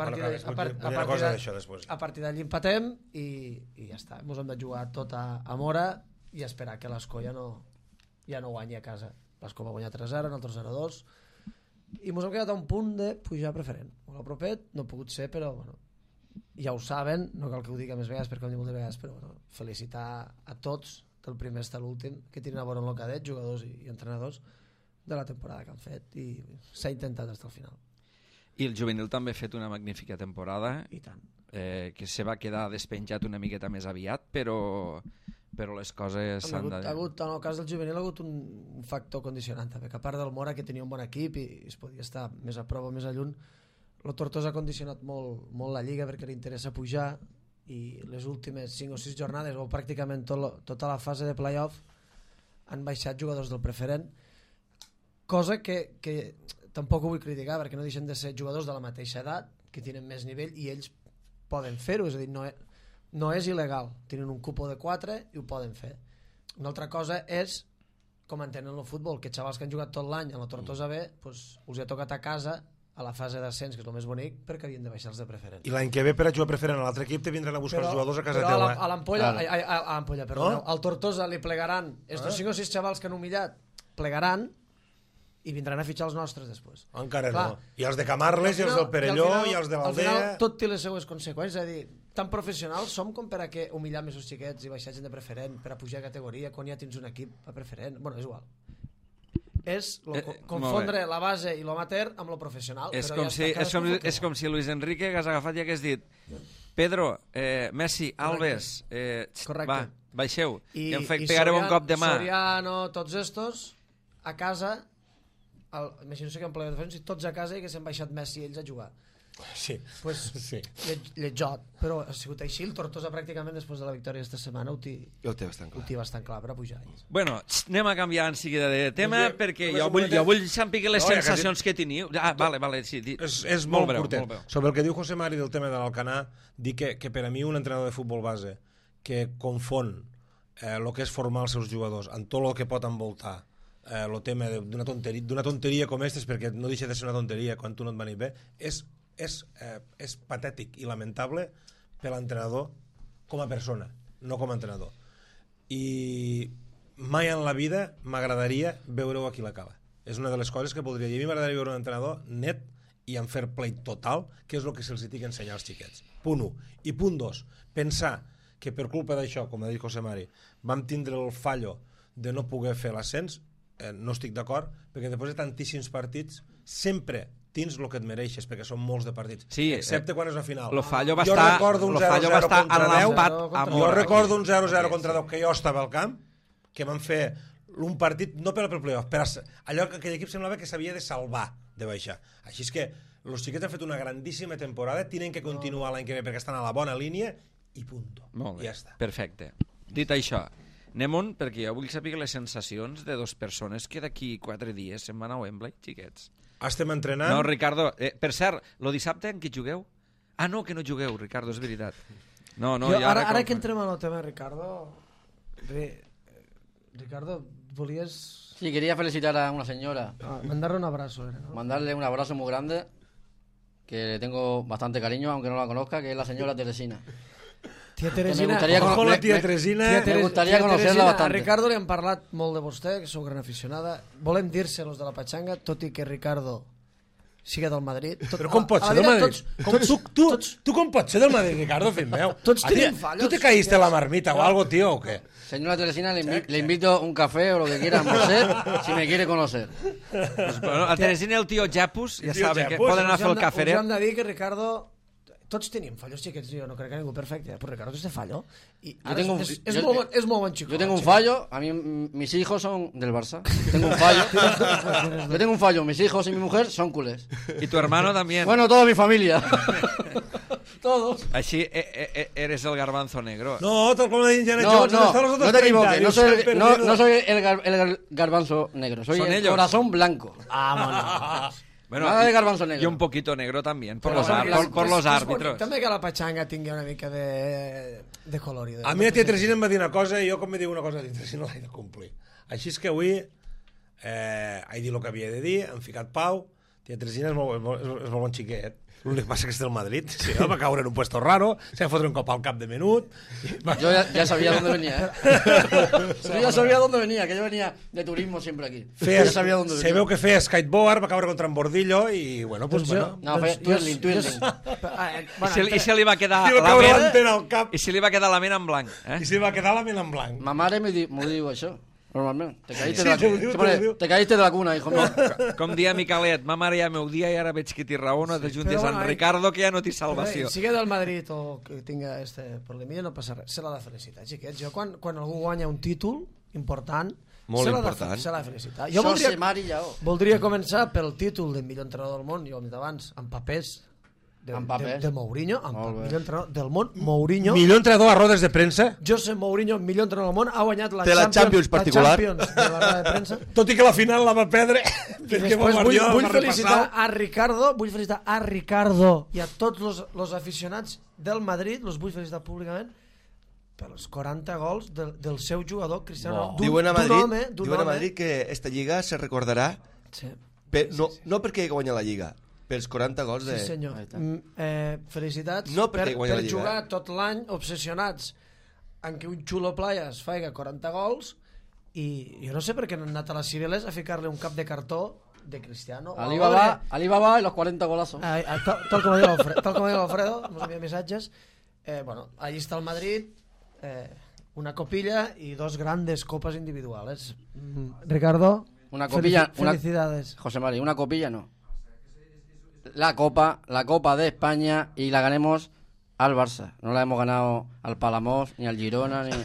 partir d'allí empatem i ja està. Ens hem de jugar tot a Mora i esperar que l'Escó ja no guanyi a casa. L'Escó va guanyar 3-0, nosaltres 0-2 i ens hem quedat a un punt de pujar preferent. Molt a propet, no ha pogut ser, però bueno, ja ho saben, no cal que ho digui més vegades perquè ho dic moltes vegades, però bueno, felicitar a tots, del primer fins a l'últim, que tenen a veure en el cadet, jugadors i entrenadors, de la temporada que han fet, i s'ha intentat fins al final. I el juvenil també ha fet una magnífica temporada. I tant. Que se va quedar despenjat una miqueta més aviat, però les coses s'han de... En el cas del juvenil ha hagut un factor condicionant també, que a part del Mora, que tenia un bon equip i es podia estar més a prop o més a lluny, el Tortosa ha condicionat molt la Lliga perquè li interessa pujar, i les últimes 5 o 6 jornades o pràcticament tota la fase de play-off han baixat jugadors del preferent, cosa que tampoc ho vull criticar perquè no deixen de ser jugadors de la mateixa edat que tenen més nivell i ells poden fer-ho, és a dir, no és il·legal, tenen un cupo de 4 i ho poden fer. Una altra cosa és com entenen el futbol, que xavals que han jugat tot l'any a la Tortosa B pues, els ha tocat a casa a la fase d'ascens, que és el més bonic, perquè havien de baixar els de preferent. I l'any que ve per a jugar preferent a l'altre equip te vindran a buscar els jugadors a casa teva. A l'Ampolla, perdó, al Tortosa li plegaran els 5 o 6 xavals que han humillat, plegaran i vindran a fitxar els nostres després. Encara no. I els de Camarles, i els del Perelló, i els de l'Aldea... Al final tot té les seues conseqüències, és a dir, tan professionals som com per a que humillar més els xiquets i baixar gent de preferent, per a pujar a categoria, quan ja tens un equip a preferent. Bueno, és igual. És confondre la base i l'amateur amb lo professional. És com si Luis Enrique hagués agafat i hagués dit Pedro, Messi, Alves, va, baixeu, i em pegareu un cop de mà. Soriano, tots estos, a casa... imagino que en ple de defensa, tots a casa i que s'han baixat Messi i ells a jugar. Sí. Pues, sí. Lletjot, però ha sigut així. El Tortosa pràcticament després de la victòria d'esta setmana ho té bastant clar per a pujar. Bueno, anem a canviar en seguida de tema perquè jo vull saber les sensacions que teniu. Vale, sí. És molt curtet. Sobre el que diu José Mari del tema de l'Alcanar, dic que per a mi un entrenador de futbol base que confon el que és formar els seus jugadors en tot el que pot envoltar el tema d'una tonteria com aquesta, perquè no deixa de ser una tonteria quan tu no et va anar bé, és patètic i lamentable per l'entrenador com a persona, no com a entrenador. I mai en la vida m'agradaria veure-ho aquí a la Cala. És una de les coses que podria dir. A mi m'agradaria veure un entrenador net i amb fair play total, que és el que se'ls ha d'ensenyar als xiquets. Punt 1. I punt 2, pensar que per culpa d'això, com ha dit José Mari, vam tindre el fallo de no poder fer l'ascens, no estic d'acord, perquè després de tantíssims partits sempre tens el que et mereixes, perquè són molts de partits, sí, excepte quan és una final. Lo fallo va estar en l'empat a mort. Jo recordo un 0-0 contra 10 que jo estava al camp, que van fer un partit, no per al playoff, però allò que aquell equip semblava que s'havia de salvar de baixar. Així és que els xiquets han fet una grandíssima temporada, tenen que continuar l'any que ve perquè estan a la bona línia i punt. Molt bé, ja està. Perfecte. Dit això, anem perquè jo vull saber les sensacions de dues persones que d'aquí 4 dies se'n van a Wembley, xiquets. Estem entrenant. No, Ricardo, per cert, lo dissabte en qui jugueu? Ah, no, que no jugueu, Ricardo, és veritat. No, jo ara que entrem en el tema, Ricardo, Ricardo, volies... Sí, quería felicitar a una señora. Mandarle un abrazo. ¿No? Mandarle un abrazo muy grande, que le tengo bastante cariño, aunque no la conozca, que es la señora Teresina. Tía Teresina, me gustaría me gustaría conocerla bastante. A Ricardo li han parlat molt de vostè, que sou gran aficionada. Volem dir-se-los de la Pachanga, tot i que Ricardo siga del Madrid. Però com pot ser del Madrid? Tu com pots ser del Madrid, Ricardo, fill meu? Tots tenim fallos. Tu te caíste la marmita o algo, tío, o qué? Señora Teresina, le invito un café o lo que quiera a Moset, si me quiere conocer. Pues, bueno, a Teresina i el tio Japus ja saben que poden anar a fer el cafè. Us hem de dir que Ricardo... Tots tenim fallos, xiquets, jo no crec que ningú perfecte, però Ricardo té fallo. Y es molt bon chico. Yo tengo un fallo, a mí mis hijos son del Barça. Tengo un fallo. Yo tengo un fallo, mis hijos y mi mujer son culés. Y tu hermano también. Bueno, toda mi familia. Todos. Així eres el garbanzo negro. No, tal como Indiana Jones. No te equivoques, no soy el garbanzo negro, soy el corazón blanco. Vámonos. Bueno, nada de garbanzo negro. Y un poquito negro también, por los árbitros. També que la Pachanga tingui una mica de color. A mi la tia Teresina em va dir una cosa i jo, com me diu una cosa, la tia Teresina l'he de complir. Així és que avui he dit el que havia de dir, hem ficat pau. Tia Teresina és molt bon xiquet. L'únic que passa que és del Madrid, sí, va caure en un puesto raro, se va fotre un cop al cap de menut. Yo ya sabía dónde venía, Yo ya sabía dónde venía, que yo venía de turismo siempre aquí. Ya sabía dónde venía. Se veu que feia skateboard, va caure contra en Bordillo i, bueno, pues bueno. No, twirling. I se li va quedar la ment en blanc. I se li va quedar la ment en blanc. Ma mare m'ho diu això. Normalment. Te caíste de la cuna, hijo mío. Com dia Micalet, ma mare ja m'ho dia i ara veig que t'hi raó, no t'ajuntes amb Ricardo, que ja no t'hi salvació. Si del Madrid o que tinga este problemilla, no passa res. Se l'ha de felicitar, xiquets. Jo, quan algú guanya un títol important, se l'ha de felicitar. Jo voldria començar pel títol de millor entrenador del món, jo ho he dit abans, amb papers de Mourinho, millor entrenador del món, Mourinho. Millor entrenador a rodes de premsa. José Mourinho, millor entrenador del món, ha guanyat la Champions particular. de la roda de premsa. Tot i que la final la va perdre. Vull felicitar a Ricardo i a tots els aficionats del Madrid, els vull felicitar públicament pels 40 gols del seu jugador Cristiano. Diuen a Madrid que esta lliga se recordarà no perquè guanya la lliga, pels 40 gols de... Sí, senyor. Felicitats per jugar tot l'any obsessionats en que un xulo playas faiga 40 gols i jo no sé per què no han anat a les Cibeles a ficar-li un cap de cartó de Cristiano. Alibaba y los 40 golazos. Tal com ha dit l'Alfredo, ens envia missatges. Bueno, allí està el Madrid, una copilla y 2 grandes copas individuales. Ricardo, una copilla, felicidades. José Mari, una copilla no. La Copa de España y la ganemos al Barça. No la hemos ganado al Palamós, ni al Girona, ni...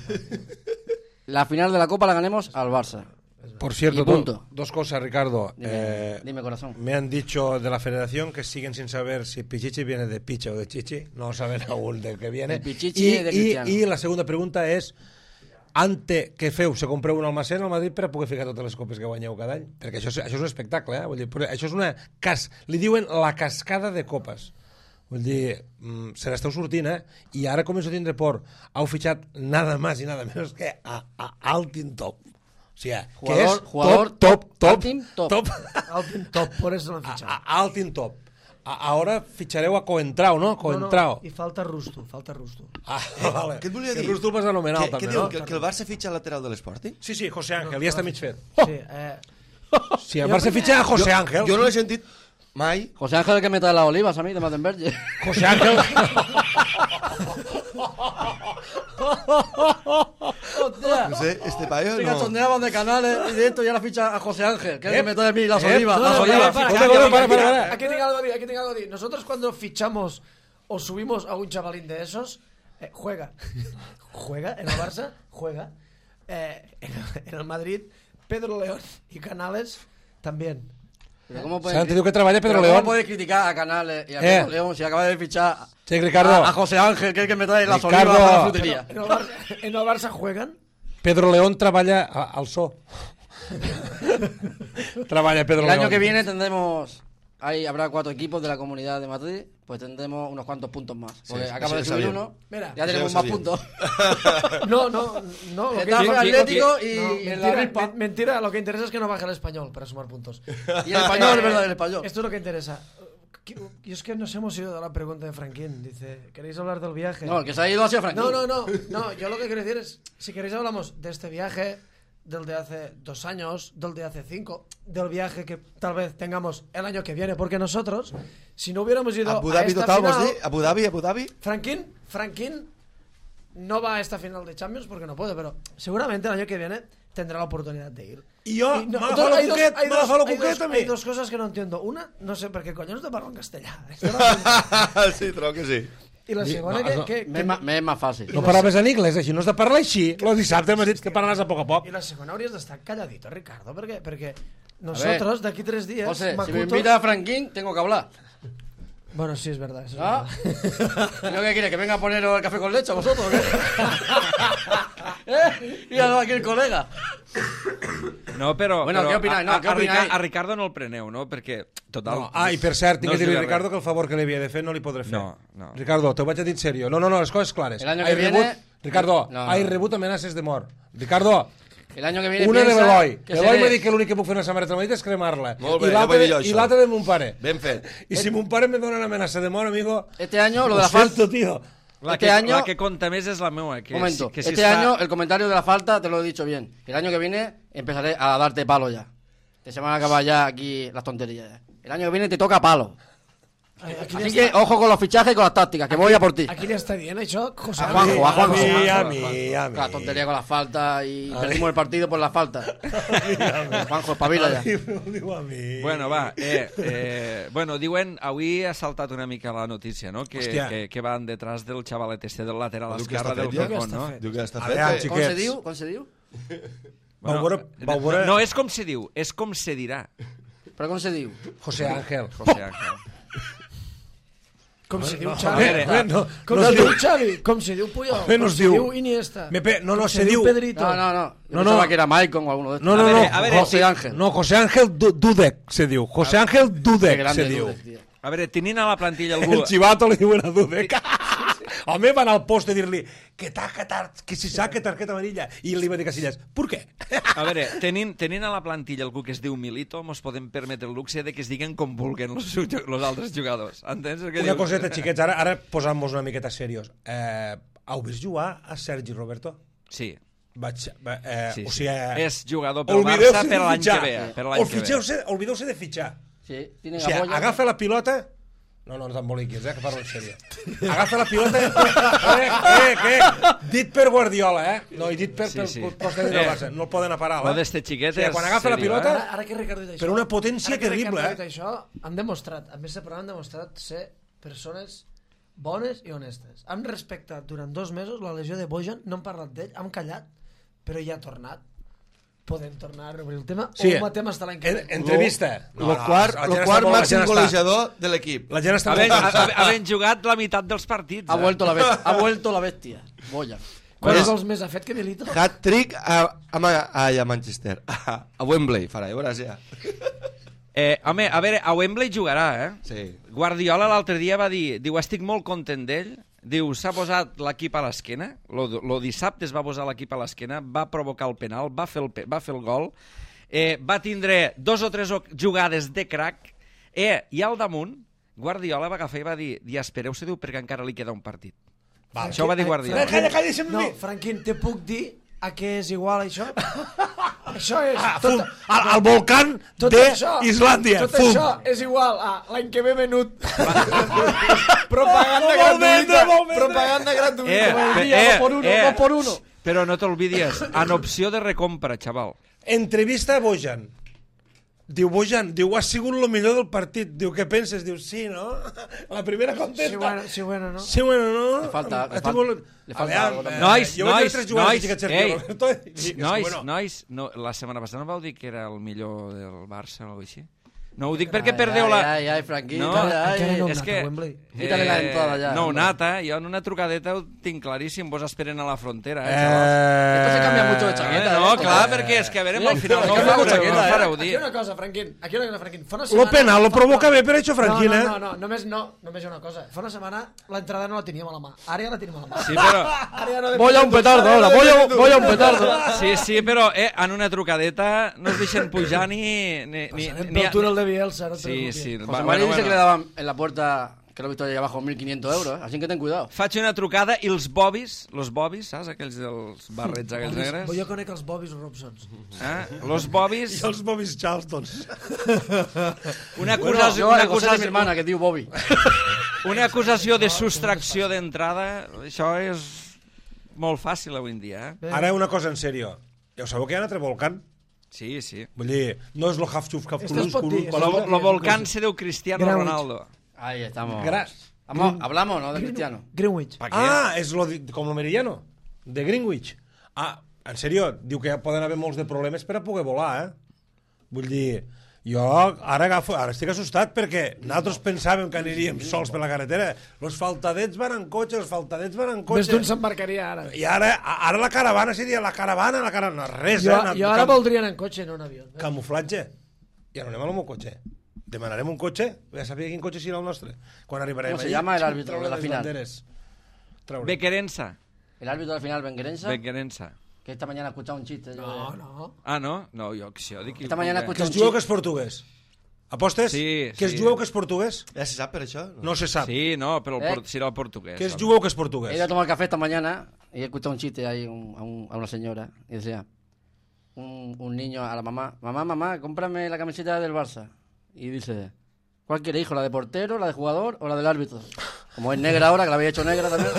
La final de la Copa la ganemos al Barça. Por cierto, dos cosas, Ricardo. Dime, corazón. Me han dicho de la federación que siguen sin saber si Pichichi viene de Picha o de Chichi. No saben aún de qué viene. De Pichichi de Cristiano. Y la segunda pregunta és ante que feu se compreu un almacén al Madrid per a poder ficar totes les copes que guanyeu cada any, perquè això és un espectacle, vull dir, això és una li diuen la cascada de copes, vull dir, se n'esteu sortint, i ara començo a tindre por. Heu fitxat nada más y nada menos que a Altin Top, o sigui, que és Altin Top, por eso l'han fitxat. Altin Top. Ahora fichareu a Coentrao, ¿no? Coentrao. No, i falta Rusto. Vale. Què et volia dir? Que Rusto el fenomenal, també, no? Que el Barça fitxa el lateral de l'Sporting? Sí, José Ángel, ja està mig fet. Sí, Si el Barça fitxa a José Ángel. Jo no l'he sentit mai. José Ángel el que mete las olivas a mí, de Matenberge. José Ángel... Hostia. No sé, este paio Se no... cachondeaban de canales y de esto ya la ficha a José Ángel, que es el que mete de mí las olivas. No, las no, olivas. para. Aquí tengo algo a decir. Nosotros cuando fichamos o subimos a un chavalín de esos, juega en el Barça, juega. En el Madrid, Pedro León y Canales también. S'ha dit que treballa Pedro León. ¿Cómo podéis criticar a Canales y a Pedro León si acaba de fichar Sí, Ricardo. a José Ángel, que es el que me trae las Ricardo. olivas a la frutería? En el Barça juegan. Pedro León treballa al so. Treballa Pedro El León. año que viene tendremos... Ahí habrá 4 equipos de la Comunidad de Madrid, pues tendremos unos cuantos puntos más. Porque Sí, acaba de eso subir sabía. uno, Mira, ya tenemos eso más sabía. puntos. No. Lo que Getafe, Atlético y No, en la rispa. mentira, lo que interesa es que no baje el español para sumar puntos. Y el español, es verdad, el español. Esto es lo que interesa. Y es que nos hemos ido de la pregunta de Franquín. Dice, ¿queréis hablar del viaje? No, el que se ha ido hacia Franquín. No, yo lo que quiero decir es, si queréis hablamos de este viaje, del de hace 2 años, del de hace 5, del viaje que tal vez tengamos el año que viene, porque nosotros, si no hubiéramos ido Abu a Dhabi esta total, final, vols dir? Abu Dhabi? Franquín no va a esta final de Champions porque no puede, pero seguramente el año que viene tendrá la oportunidad de ir. I jo, Y no- m'agafa el cuquet, m'agafa el cuquet a mi. hay dos cosas que no entiendo. Una, no sé per què collons te parlo en castellà. Esto es la primera. Sí, trobo que sí. I la segona, no, que M'és més fàcil. No parlaves en anglès, així no has de parlar així. Lo dissabte m'has dit que parlaràs a poc a poc. I la segona hauries d'estar calladito, Ricardo, perquè nosotros, d'aquí 3 días... José, si Macuto- me invita a Franquín, tengo que hablar. Bueno, sí, es verdad. Eso es ¿Ah? verdad. ¿Y lo que quiere? ¿Que venga a poner el café con leche a vosotros o qué? Míralo aquí el colega. No, però... Bueno, però què opináis? No, què opináis? A Ricardo no el preneu, no? Perquè, total... No. I per cert, tinc no que dir-li es a diu Ricardo res. que el favor que li havia de fer no li podré fer. No. Ricardo, te ho vaig a dir en serio. No, les coses clares. El año He que viene- rebut... Ricardo, No. he rebut amenaces de mort. Ricardo, El año que viene una de piensa Beloi. que Beloi seré- m'ha dit que l'únic que puc fer una samarreta madrid és cremar-la. Molt bé, I ja ho he dit jo, l'altre i això. l'altre de mon pare. Ben fet. I si mon pare me dona una amenaça de mort, amigo... Este año lo de la siento, falta... tío. La Este que, año- la que compta més és la meua. Que Momento, si, que si este año el comentario de la falta te lo he dicho bien. El año que viene empezaré a darte palo ya. Te se van a acabar ya aquí las tonterías. El año que viene te toca palo. Aquí Así que ojo con los fichajes y con las tácticas, que voy a por ti. Aquí le está bien això, José. A Juanjo, a Juanjo. A mi. La tontería con las faltas y perdimos el partido por las faltas. Juanjo, espabila ya. Ho diu a mi. Bueno, va. Bueno, diuen, avui ha saltat una mica la notícia, no? Hòstia. Que van detrás del xavalet este del lateral Diu que esquerre està del fet ja? Gijón, no? Diu que ja està A fet. veure, eh? xiquets. Com se diu? Vau veure... No és com se diu, és com se dirà. Però com se diu? José Ángel. José Ángel. Com se diu a Xavi. veure, Com no se es diu diu- Xavi. Com se diu Puyol. Bé, no Com es se diu. diu Iniesta. No, Com se diu... Pedrito. No. Yo No, pensaba no. que era Maicon o alguno de estos. No, a veure, José Ángel. No, José Ángel Dudek se diu. José Ángel Qué Dudek grande se diu. Dudek, tío. A veure, tenint a la plantilla algú... El Chivato li diuen a Dudek. Home, va anar al post a dir-li que si saca tarjeta amarilla. I li va dir Casillas, ¿por qué? A veure, tenint a la plantilla algú que es diu Milito, mos podem permetre el luxe de que es diguen com vulguen los altres jugadors. Entens el que Una dius? coseta, xiquets, ara posant-nos una miqueta serios. Heu vist jugar a Sergi Roberto? Sí. Sí. Sí. O sigui, És jugador pel olvideu-se Barça de per l'any que fitxar. ve. Per l'any que ve. Olvideu-se de fitxar. Sí, tiene O sigui, apoyo. agafa la pilota... No t'emboliquis, que parlo en sèrio. Agafa la pilota... Què? Dit per Guardiola, No, i dit per Sí. posta de Barça. No el poden aparar, Lo d'este xiquet sigui, és quan agafa la serio, pilota... Ara que Ricardo ha dit això... Però una potència ara que terrible, Ricardo ha dit això, han demostrat, en aquest programa han demostrat ser persones bones i honestes. Han respectat durant 2 mesos la lesió de Bojan, no han parlat d'ell, han callat, però ja ha tornat. Podem tornar a reobrir el tema Sí. Oh, o matem hasta l'any que ve. Entrevista. Lo quart màxim golejador de l'equip. La gent està molt cansada. Havent jugat la meitat dels partits. Ha vuelto la bestia. Boya. Quants Bueno. gols més ha fet que Milito? Hat-trick a Manchester. A Wembley, farà, ja veuràs ja. Home, a veure, a Wembley jugarà, Sí. Guardiola l'altre dia va dir, diu, estic molt content d'ell, diu, s'ha posat l'equip a l'esquena, lo dissabte es va posar l'equip a l'esquena, va provocar el penal, va fer el gol, va tindre 2 o 3 jugades de crack, i al damunt, Guardiola va agafar i va dir, espereu-se, diu, perquè encara li queda un partit. Això ho va dir Guardiola. Calla, deixa'm No, dir. Franquín, te puc dir a què és igual això? Això és... Al volcán d'Islàndia. Tot això és igual a l'any que ve menut. Propaganda gratuïta. Propaganda gratuïta. Va por uno. Però no t'olvidies, en opció de recompra, xaval. Entrevista a Bojan. Diu, Bojan, diu, ha sigut el millor del partit. Diu, què penses? Diu, sí, no? La primera contesta. Sí, bueno, no? Sí, bueno, no? Le falta algo també. Nois, la setmana passada no vau dir que era el millor del Barça o així? No ho dic perquè perdeu la... Ai, Franquí. No, és que... Quítale la entrada ja. No, nata, jo en una trucadeta ho tinc claríssim, vos esperen a la frontera, Esto se cambia mucho de chaqueta. No, clar, perquè és que a veure, al final no ho fareu dir. Aquí una cosa, Franquín. Lo penal lo provoca bé per això, Franquín, eh? No, només hi ha una cosa. Fa una setmana l'entrada no la teníem a la mà. Ara ja la tenim a la mà. Sí, però... Voy a un petardo ahora, voy a un petardo. Sí, però en una trucadeta no es deixen pujar ni... Pel túnel de Bielsa, no te preocupes. Sí. José María dice que le daban en la puerta, que lo he visto ahí abajo, 1.500 euros, así que ten cuidado. Faig una trucada i els bobis, saps? Aquells dels barrets aquells negres. Jo conec els Bobis Robsons. Los bobis... I els Bobis Charltons. Una acusació de mi hermana, que diu Bobby. Una acusació de sostracció d'entrada, això és molt fàcil avui en dia. Ara una cosa en sèrio. Ja ho sabeu que hi ha un altre volcán? Sí. Vull dir, no és lo Hafchuf Lo volcán se diu Cristiano Ronaldo. Ahí estamos. Hablamos, ¿no? De Cristiano. Greenwich. És com lo meridiano, de Greenwich. En sèrio, diu que poden haver molts de problemes per a poder volar, Vull dir, jo ara estic assustat perquè nosaltres pensàvem que aniríem sols per la carretera. Els faltadets van en cotxe, Més d'un s'embarcaria ara. I ara la caravana seria la caravana, no, res, Jo ara voldria anar en cotxe, no en avió. Camuflatge. Ja no anem al meu cotxe. Demanarem un cotxe, ja sabia quin cotxe serà el nostre. Quan arribarem ¿Cómo se llama el árbitro de la final? Bequerensa. El árbitro de la final, Bequerensa. Que esta mañana ha escuchado un chiste. No. No? No, jo dic... Esta mañana ha Que escuchado es un jueu que chiste. és portuguès. Apostes? Sí. Que es jueu que és portuguès? Ja se sap per això? No se sap. Sí, no, però serà el portuguès. Que es jueu que és He portuguès? ido a tomar café esta mañana y he escuchado un chiste ahí a una señora y decía un niño a la mamá, mamá, cómprame la camiseta del Barça. Y dice, ¿cuál quiere, hijo? ¿La de portero, la de jugador o la del árbitro? Como es negra ahora, que la había hecho negra también.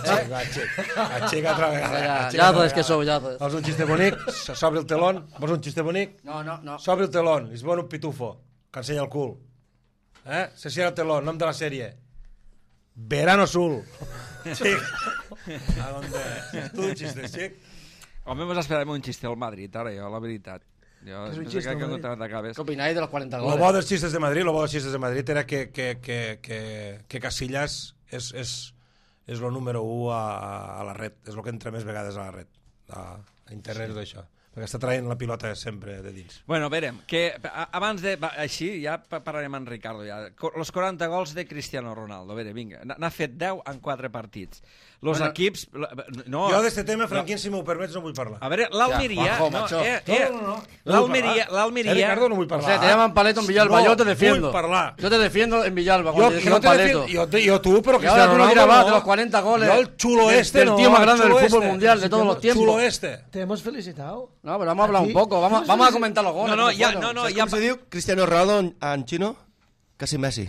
Aixeca otra vegada. Ya sabes que sou, ya sabes. Vols un xiste bonic? S'obre el telón. Vols un xiste bonic? No. S'obre el telón. I es veu un pitufo que ensenya el cul. Se cierra el telón. Nom de la sèrie. Verano Azul. Xic. A donde... Tu un xiste, xic. Home, mos esperàvem un xiste al Madrid, ara jo, la veritat. És un xiste al Madrid. ¿Qué opináis de los 40 Lo goles? bo dels xistes de Madrid, era que Casillas és el número 1 a la red, és el que entra més vegades a la red, a internet i tot això, perquè està traient la pilota sempre de dins. Bueno, verem, que abans de... Així, ja parlarem amb Ricardo, ja. Los 40 gols de Cristiano Ronaldo, a veure, vinga, n'ha fet 10 en 4 partits. Los equips... No, jo d'este tema, Franquín, si m'ho permets, no vull parlar. a veure, l'Almeria... L'Almeria... Ricardo, no vull parlar. O sea, te llaman Paleto en Villalba, yo te defiendo. Vull parlar. Yo te defiendo en Villalba, cuando te dijeron Paleto. Yo tú, pero Y ahora Cristiano tú no Ronaldo dirás más no. de los 40 goles Yo el chulo del tío más grande del fútbol mundial de todos los tiempos. Chulo este. Te hemos felicitado. No, pero vamos a hablar un poco, vamos a comentar los goles. Saps com se diu? Cristiano Ronaldo en xino? Casi Messi.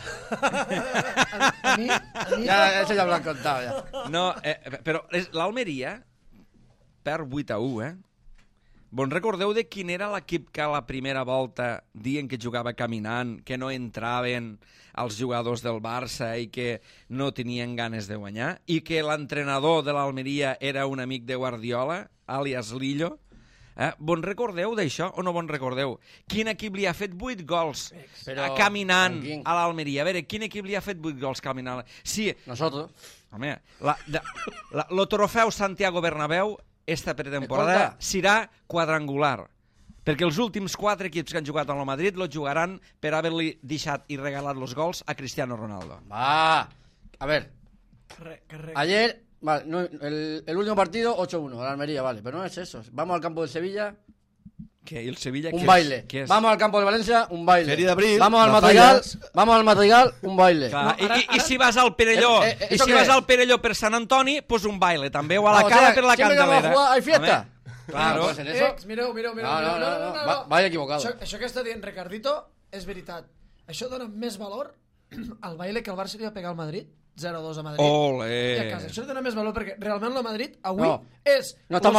A mi... Ya, eso ya me lo han contado ya. No, però l'Almeria perd 8-1, Bon recordeu de quin era l'equip que a la primera volta dient que jugava caminant, que no entraven els jugadors del Barça i que no tenien ganes de guanyar, i que l'entrenador de l'Almeria era un amic de Guardiola, àlies Lillo? Bon recordeu d'això o no bon recordeu? Quin equip li ha fet 8 gols caminant a l'Almeria? A veure, quin equip li ha fet 8 gols caminant? Sí. Nosotros. Home, lo trofeu Santiago Bernabéu esta pretemporada serà quadrangular, perquè els últims 4 equips que han jugat al Madrid lo jugaran per haver-li deixat i regalat los gols a Cristiano Ronaldo. Va, a ver, ayer, vale, no, el último partido 8-1, la Almería, vale, pero no es eso, vamos al campo del Sevilla, ¿Qué? ¿Y el Sevilla? un baile, vamos al campo del Valencia, un baile, Feria d'Abril, vamos al Madrigal, un baile. Clar, i si vas al Perelló, vas al Perelló per Sant Antoni, pues un baile també, o a la Cala per la Candelera. ¿Hay fiesta? Claro. Mireu. No. Vaya equivocado. Això que està dient Ricardito és veritat. Això dona més valor al baile que el Barça li va pegar al Madrid, 0-2 a Madrid. I a casa. Això dona més valor perquè realment el Madrid avui és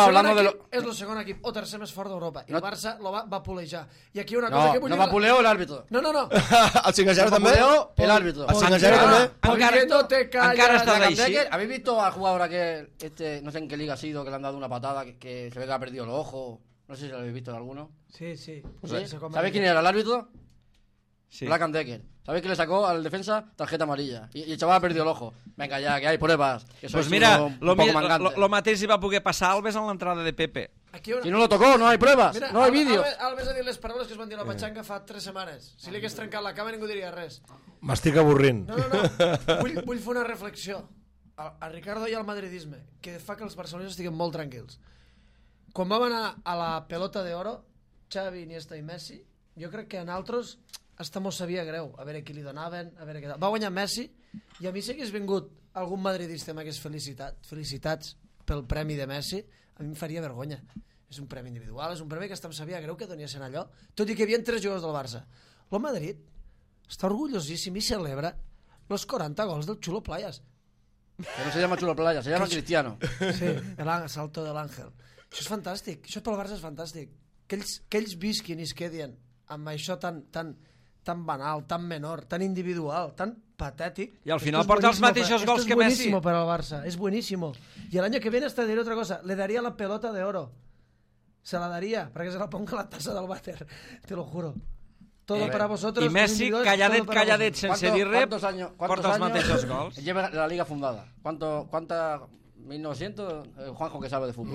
el segon equip o tercer més fort d'Europa. I el Barça va pulejar. I aquí una cosa que vull dir... No va puleo l'àrbitro. No. El 5-0 també? El árbitro. El 5-0 també? Encara estás així. ¿Habéis visto al jugador aquel, no sé en qué liga ha sido, que le han dado una patada, que se ve que ha perdido el ojo? No sé si lo habéis visto en alguno. Sí. ¿Sí? ¿Sabéis quién era el árbitro? Sí. Black and Decker. ¿Sabéis que le sacó al defensa tarjeta amarilla? Y el chaval ha perdido el ojo. Venga ya, que hay pruebas. Que pues mira, lo mateix hi va poder passar a Alves en l'entrada de Pepe. Si no lo tocó, no hay pruebas, mira, no hay vídeos. Alves ha dit les paraules que es van dir a la Patxanga fa 3 setmanes. Si li hagués trencat la cama ningú diria res. M'estic avorrint. No. Vull fer una reflexió a Ricardo i al madridisme, que fa que els barcelonis estiguin molt tranquils. Quan vam anar a la pelota d'oro, Xavi, Iniesta i Messi, jo crec que en altres hasta mos sabia greu, a veure qui li donaven, a veure què tal. Va guanyar Messi, i a mi si hagués vingut algun madridista m'hagués felicitats pel premi de Messi, a mi em faria vergonya. És un premi individual, és un premi que hasta em sabia greu que donessin allò, tot i que hi havia 3 jugadors del Barça. El Madrid està orgullosíssim i celebra los 40 gols del Chulo Playas. Que no se llama Chulo Playas, se llama Cristiano. Sí, el salto de l'Àngel. Això és fantàstic, això pel Barça és fantàstic. Que ells visquin i es quedin amb això tan banal, tan menor, tan individual, tan patètic. I al final porta els mateixos gols que Messi. Es buenísimo para el Barça, es buenísimo. Y el año que viene hasta diré otra cosa, le daría la pelota de oro. Se la daría, para que se la ponga la taza del váter, te lo juro. Todo para vosotros. I Messi, calladet, sense dir res, porta els mateixos gols. Lleva la liga fundada. ¿Cuánta? 1900, Juanjo que sabe de fútbol.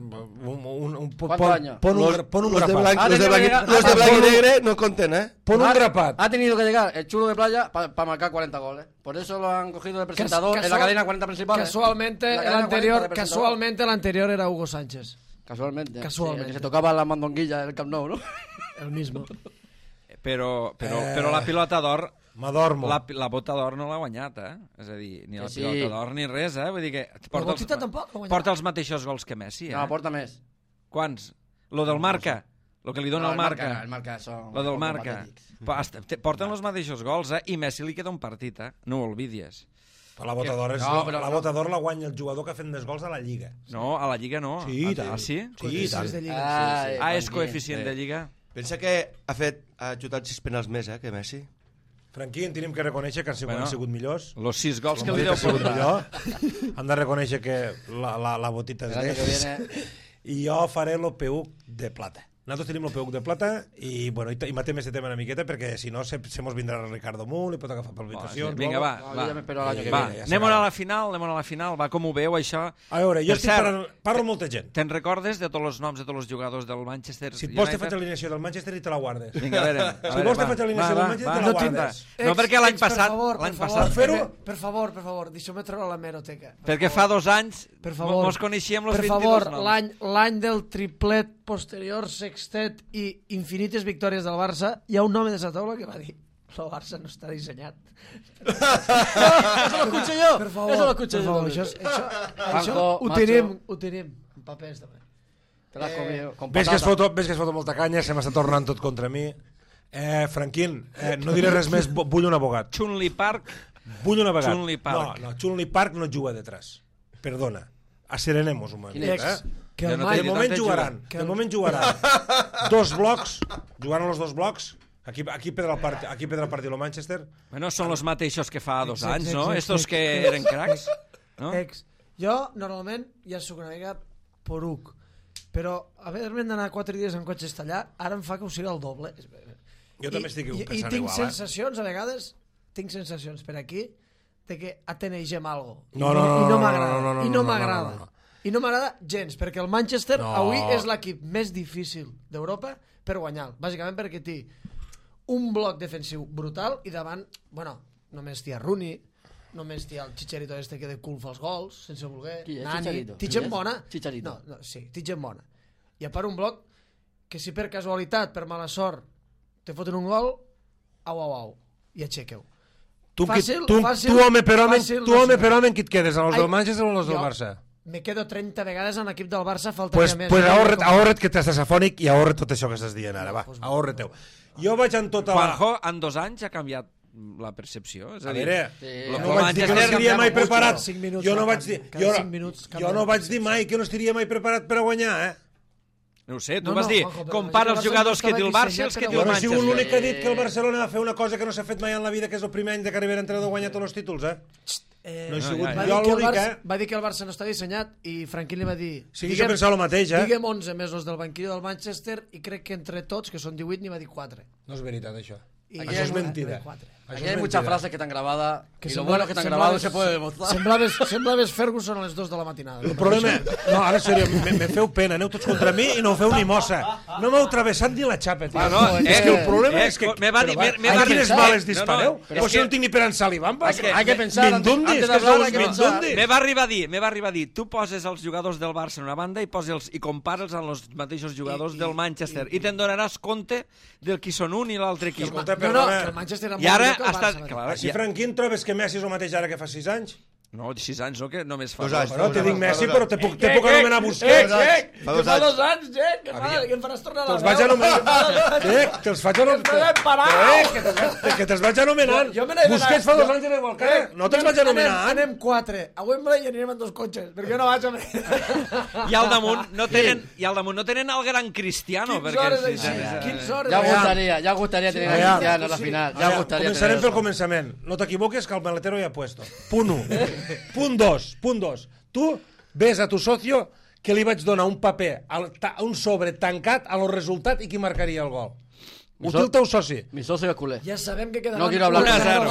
No, ¿Cuántos años? Pon un grapat. Los de blanc y negre no conten, ¿eh? Pon un grapat. Ha tenido que llegar el Chulo de Playa para marcar 40 goles. Por eso lo han cogido de presentador en la cadena 40 principales. Casualmente el anterior era Hugo Sánchez. Casualmente. Sí, el que se tocaba la mandonguilla del Camp Nou, ¿no? El mismo. Però la pilota d'or... M'adormo. La bota d'or no l'ha guanyat, És a dir, ni la pilota d'or ni res, Vull dir que porta els mateixos gols que Messi, No, porta més. Quants? Lo del Marca. Lo que li dona el Marca. El Marca són... Lo del Marca. Porten els mateixos gols, I Messi li queda un partit, No ho oblidies. Però la bota d'or la bota d'or la guanya el jugador que ha fet més gols a la Lliga. No, a la Lliga no. Sí, Ah, sí? Sí, tant. És coeficient de Lliga. Pensa que ha xutat 6 penals més, que Messi. Franquí, tenim que reconèixer que han sigut millors. Los 6 gols que li deu portar. Han de reconèixer que la botita és d'ells. I jo faré l'OPU de plata. Nosaltres tenim l'OPU de plata i matem este tema una miqueta perquè si no se mos vindrà el Ricardo Mull i pot agafar palpitacions. Vinga, va. Anem a la final. Va, com ho veu, això? A veure, jo parlo molta gent. Te'n recordes de tots els noms de tots els jugadors del Manchester United? Si vols te faig l'alineació del Manchester i te la guardes. Vinga, a veure. Si vols te faig l'alineació del Manchester te la guardes. No, perquè l'any passat... Per favor, deixeu-me treure la meroteca. Perquè fa 2 anys mos coneixíem els 22 noms. L'any del triplet posterior, sextet i infinites victòries del Barça, hi ha un home de la taula que va dir el Barça no està dissenyat. Eso lo escucho yo. Per favor. Això ho tenim en papers també. Ves que es foto molta canya, se m'està tornant tot contra mi. Franquín, no diré res més, vull un abogat. Chun-Li Park. Vull un abogat. Chun-Li Park. No, Chun-Li Park no juga detrás. Perdona. Aserenemos un moment. De moment jugaran 2 blocs, jugaran els 2 blocs. Aquí pedra el partit el Manchester. Bueno, són els mateixos que fa 2 anys, no? Estos que eren cracs. Jo, normalment, ja soc una mica poruc, però haver-me d'anar 4 dies en cotxe allà, ara em fa que ho sigui el doble. Jo també estic pensant igual. I tinc sensacions, a vegades, per aquí, de que atenegem algo. I no m'agrada. I no m'agrada gens, perquè el Manchester avui és l'equip més difícil d'Europa per guanyar. Bàsicament perquè té un bloc defensiu brutal i davant, només té Rooney, només té el Chicharito este que de cul fa els gols, sense voler. Nani, té gent bona. Chicharito. Sí, té gent bona. I a part un bloc que si per casualitat, per mala sort, te foten un gol, au, i aixequeu. Tu home per home, qui et quedes, els del Manchester o els del Barça? me quedo 30 vegades en l'equip del Barça, faltaria més. Pues ahorra't que t'estàs afònic i ahorra't tot això que estàs dient ara, va, ahorra't-ho. Jo vaig en tota la... Juanjo, en 2 anys ha canviat la percepció. És A a dir, veure, no vaig dir que no estaria mai preparat. Jo no vaig dir mai que no estaria mai preparat per a guanyar, No ho sé, tu vas dir, compara els jugadors que té el Barça i els que té el Jo no he Manchester. sigut l'únic que ha dit que el Barcelona va fer una cosa que no s'ha fet mai en la vida, que és el primer any de carrera entrenador guanyar tots els títols, No he sigut jo l'únic, Va dir que el Barça no està dissenyat i Franquín li va dir... Sí, jo pensava el mateix, Digue'm 11 mesos del banquillo del Manchester i crec que entre tots, que són 18, n'hi va dir 4. No és veritat, això. Y Això és mentida. Aquí hay muchas frases que están grabadas y lo bueno que están grabadas se puede demostrar. Semblaves Ferguson a les 2 de la matinada. El problema... No, ara, en sèrio, me feu pena. Aneu tots contra mi i no ho feu ni mossa. No m'heu travessat ni la xapa, tio. És que el problema és que... A quines bales dispareu? Però si no tinc ni per ensalivar. Hay que pensar antes de hablar, hay que pensar. Me va arribar a dir, tu poses els jugadors del Barça en una banda i compara'ls amb els mateixos jugadors del Manchester i te'n donaràs compte del qui són un i l'altre equip. No, que el Manchester era I ara molt millor que el Barça. Clar, si Franquín trobes que Messi és el mateix ara que fa 6 anys? No, 6 anys no, que només fa 2 anys. Però te dic Messi, però te puc anomenar Busquets. Fa 2 anys, que em faràs tornar a la Te'ls vaig anomenar. Te'ls faig anomenar. Que te'ls vaig anomenar. Busquets fa 2 anys era igual que ara. No te'ls vaig anomenar. Anem 4. A Wembley i anirem en 2 cotxes, perquè jo no vaig a... I al damunt no tenen el gran Cristiano. 15 hores així, 15 hores. Ya gustaría tener a Cristiano a la final. Començarem pel començament. No t'equivoques que el maletero ja ha puesto. Punt 1. Punt 2. Tu ves a tu socio que li vaig donar un paper, un sobre tancat a lo resultat i qui marcaria el gol. Ho té el teu soci. Mi socio es culé. Ja sabem que quedarà... No quiero hablar.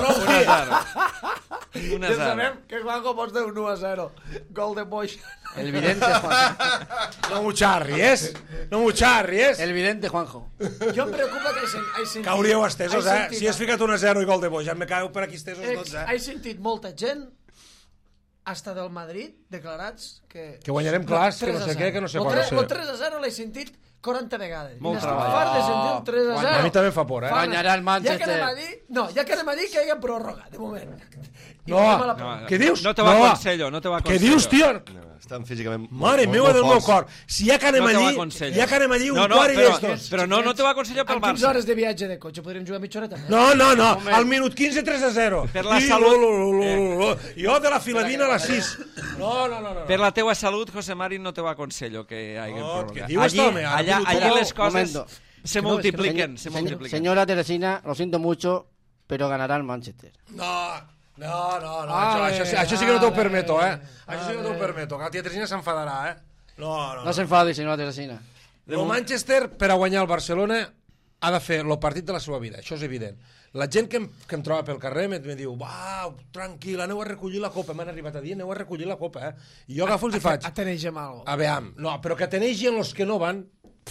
1-0. Ja sabem que Juanjo pots dir 1-0. Gol de Boix. El vidente Juanjo. No m'ho xarries. El vidente Juanjo. Jo em preocupa que he sentit... Que hauríeu estesos, Si has ficat 1-0 i gol de Boix, ja me caeu per aquí estesos tots, He sentit molta gent hasta del Madrid declarats que guanyarem clars, que no sé què, que no sé quan. El 3-0 l'he sentit 40 vegades. Molt treball. Fart de sentir el 3-0. A mi també fa por, Guanyarà el Manchester. Ja que anem a dir que hi ha pròrroga, de moment. No, què dius? No te ho aconsello, no te ho aconsello. Què dius, tio? Estan físicament... Mare meva del meu cor. Si ja que anem allí, un quart i d'estos. Però no te ho aconsello pel Barça. En 15 hores de viatge de cotxe podríem jugar mitja horeta? No. Al minut 15, 3-0. Per la salut... Jo de la filavina a les 6. No. Per la teua salut, José Mari, no te ho aconsello que hi hagi pròrroga. Què diu este home? Allí les coses se multipliquen. Señora Teresina, lo siento mucho, pero ganará el Manchester. No. Això sí que no t'ho permeto, Això sí que no t'ho permeto, que la tia Teresina s'enfadarà, No s'enfadi, senyora Teresina. El Manchester, per a guanyar el Barcelona, ha de fer el partit de la seva vida, això és evident. La gent que em troba pel carrer me diu, tranquil, aneu a recollir la copa, m'han arribat a dir, aneu a recollir la copa, I jo agafo els i faig... Atenegem alguna cosa. Aviam, no, però que atenegin els que no van,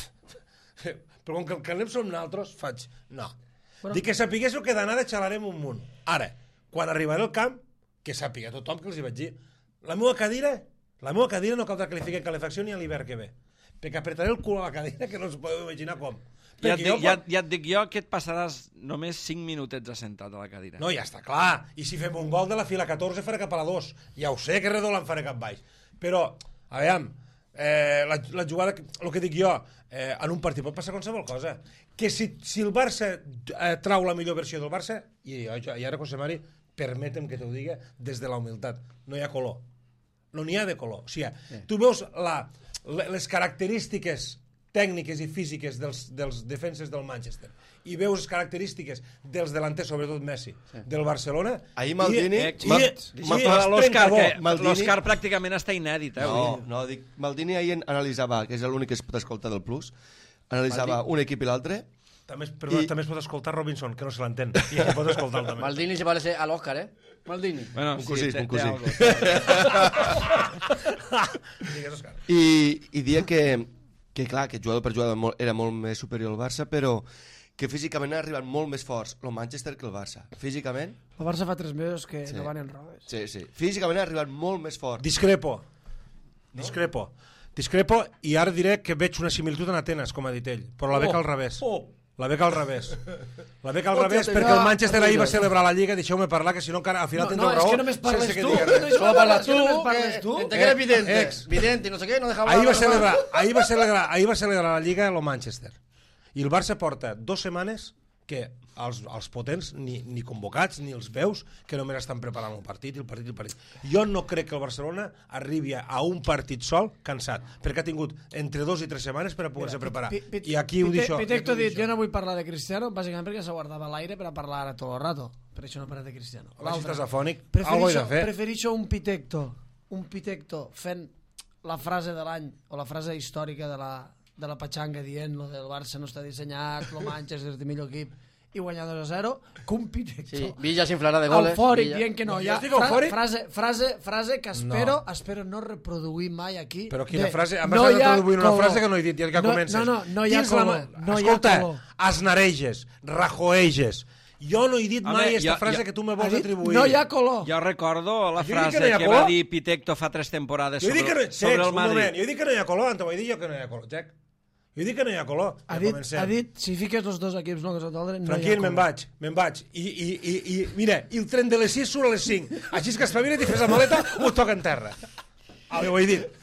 però com que el que anem som nosaltres, faig, no. Dic que sapiguéssiu que d'anada xalarem un munt. Ara, quan arribaré al camp, que sàpiga tothom que els hi vaig dir, la meva cadira no caldrà que li fiqui calefacció ni a l'hivern que ve, perquè apretaré el cul a la cadira que no us podeu imaginar com. Ja et dic jo que et passaràs només 5 minutets assentat a la cadira. No, ja està clar, i si fem un gol de la fila 14 faré cap a la 2, ja ho sé que redol en faré cap baix, però, aviam, la jugada, el que dic jo, en un partit pot passar qualsevol cosa, que si el Barça trau la millor versió del Barça, i ara José Mari, permetem que t'ho diga des de la humilitat, no hi ha color, no n'hi ha de color, o sigui, tu veus les característiques tècniques i físiques dels defenses del Manchester i veus les característiques dels delanters, sobretot Messi, del Barcelona. Ahir Maldini... L'Òscar pràcticament està inèdit. No, dic, Maldini ahir analitzava, que és l'únic que es pot escoltar del Plus, analitzava un equip i l'altre. També es pot escoltar Robinson, que no se l'entén, i que pot escoltar també. Maldini se parece al Òscar, Maldini. Bueno, un cosí. I dia que clar, que jugador per jugador era molt més superior al Barça, però que físicament ha arribat molt més forts el Manchester que el Barça. Físicament... El Barça fa 3 mesos que no van en rodes. Sí. Físicament ha arribat molt més fort. Discrepo, i ara diré que veig una similitud en Atenes, com ha dit ell, però la veig al revés. La beca al revés. La beca al revés perquè el Manchester ahir va celebrar la Lliga, deixeu-me parlar, que si no al final tindreu raó. No, és que només parles tu. Solo parles tu, que era evidente, no sé què, no dejava... Ahir va celebrar la Lliga el Manchester. I el Barça porta 2 setmanes que els potents ni convocats ni els veus que només estan preparant el partit. Jo no crec que el Barcelona arribi a un partit sol cansat, perquè ha tingut entre 2 i 3 setmanes per a poder-se preparar. I aquí ho dic això. Pitecto ha dit, jo no vull parlar de Cristiano, bàsicament perquè se guardava l'aire per a parlar ara tot el rato. Per això no parla de Cristiano. Si estàs afònic, algo he de fer. Prefereixo un Pitecto fent la frase de l'any o la frase històrica de la patxanga dient lo del Barça no està dissenyat, lo Manchester és el millor equip i guanyar 2-0, que un Pitecto sí, Villa s'inflarà de goles, eufòric, dient que no, ja, frase que espero no reproduir mai aquí. Però quina frase? Em vas reproduir una frase que no he dit, ja que comences. No hi ha color. Escolta, asnareges, rajoeges. Jo no he dit mai aquesta frase que tu me vols atribuir. No hi ha color. Jo recordo la frase que va dir Pitecto fa 3 temporades sobre el Madrid. Jo dic que no hi ha color, t'ho vaig dir jo que no hi ha color, Jack. Jo dic que no hi ha color. Ha dit, si fiques els 2 equips no que s'altre, no hi ha color. Me'n vaig. I mira, el tren de les 6 surt a les 5. Així que espavila't i fes la maleta o et toca en terra. Ho he dit.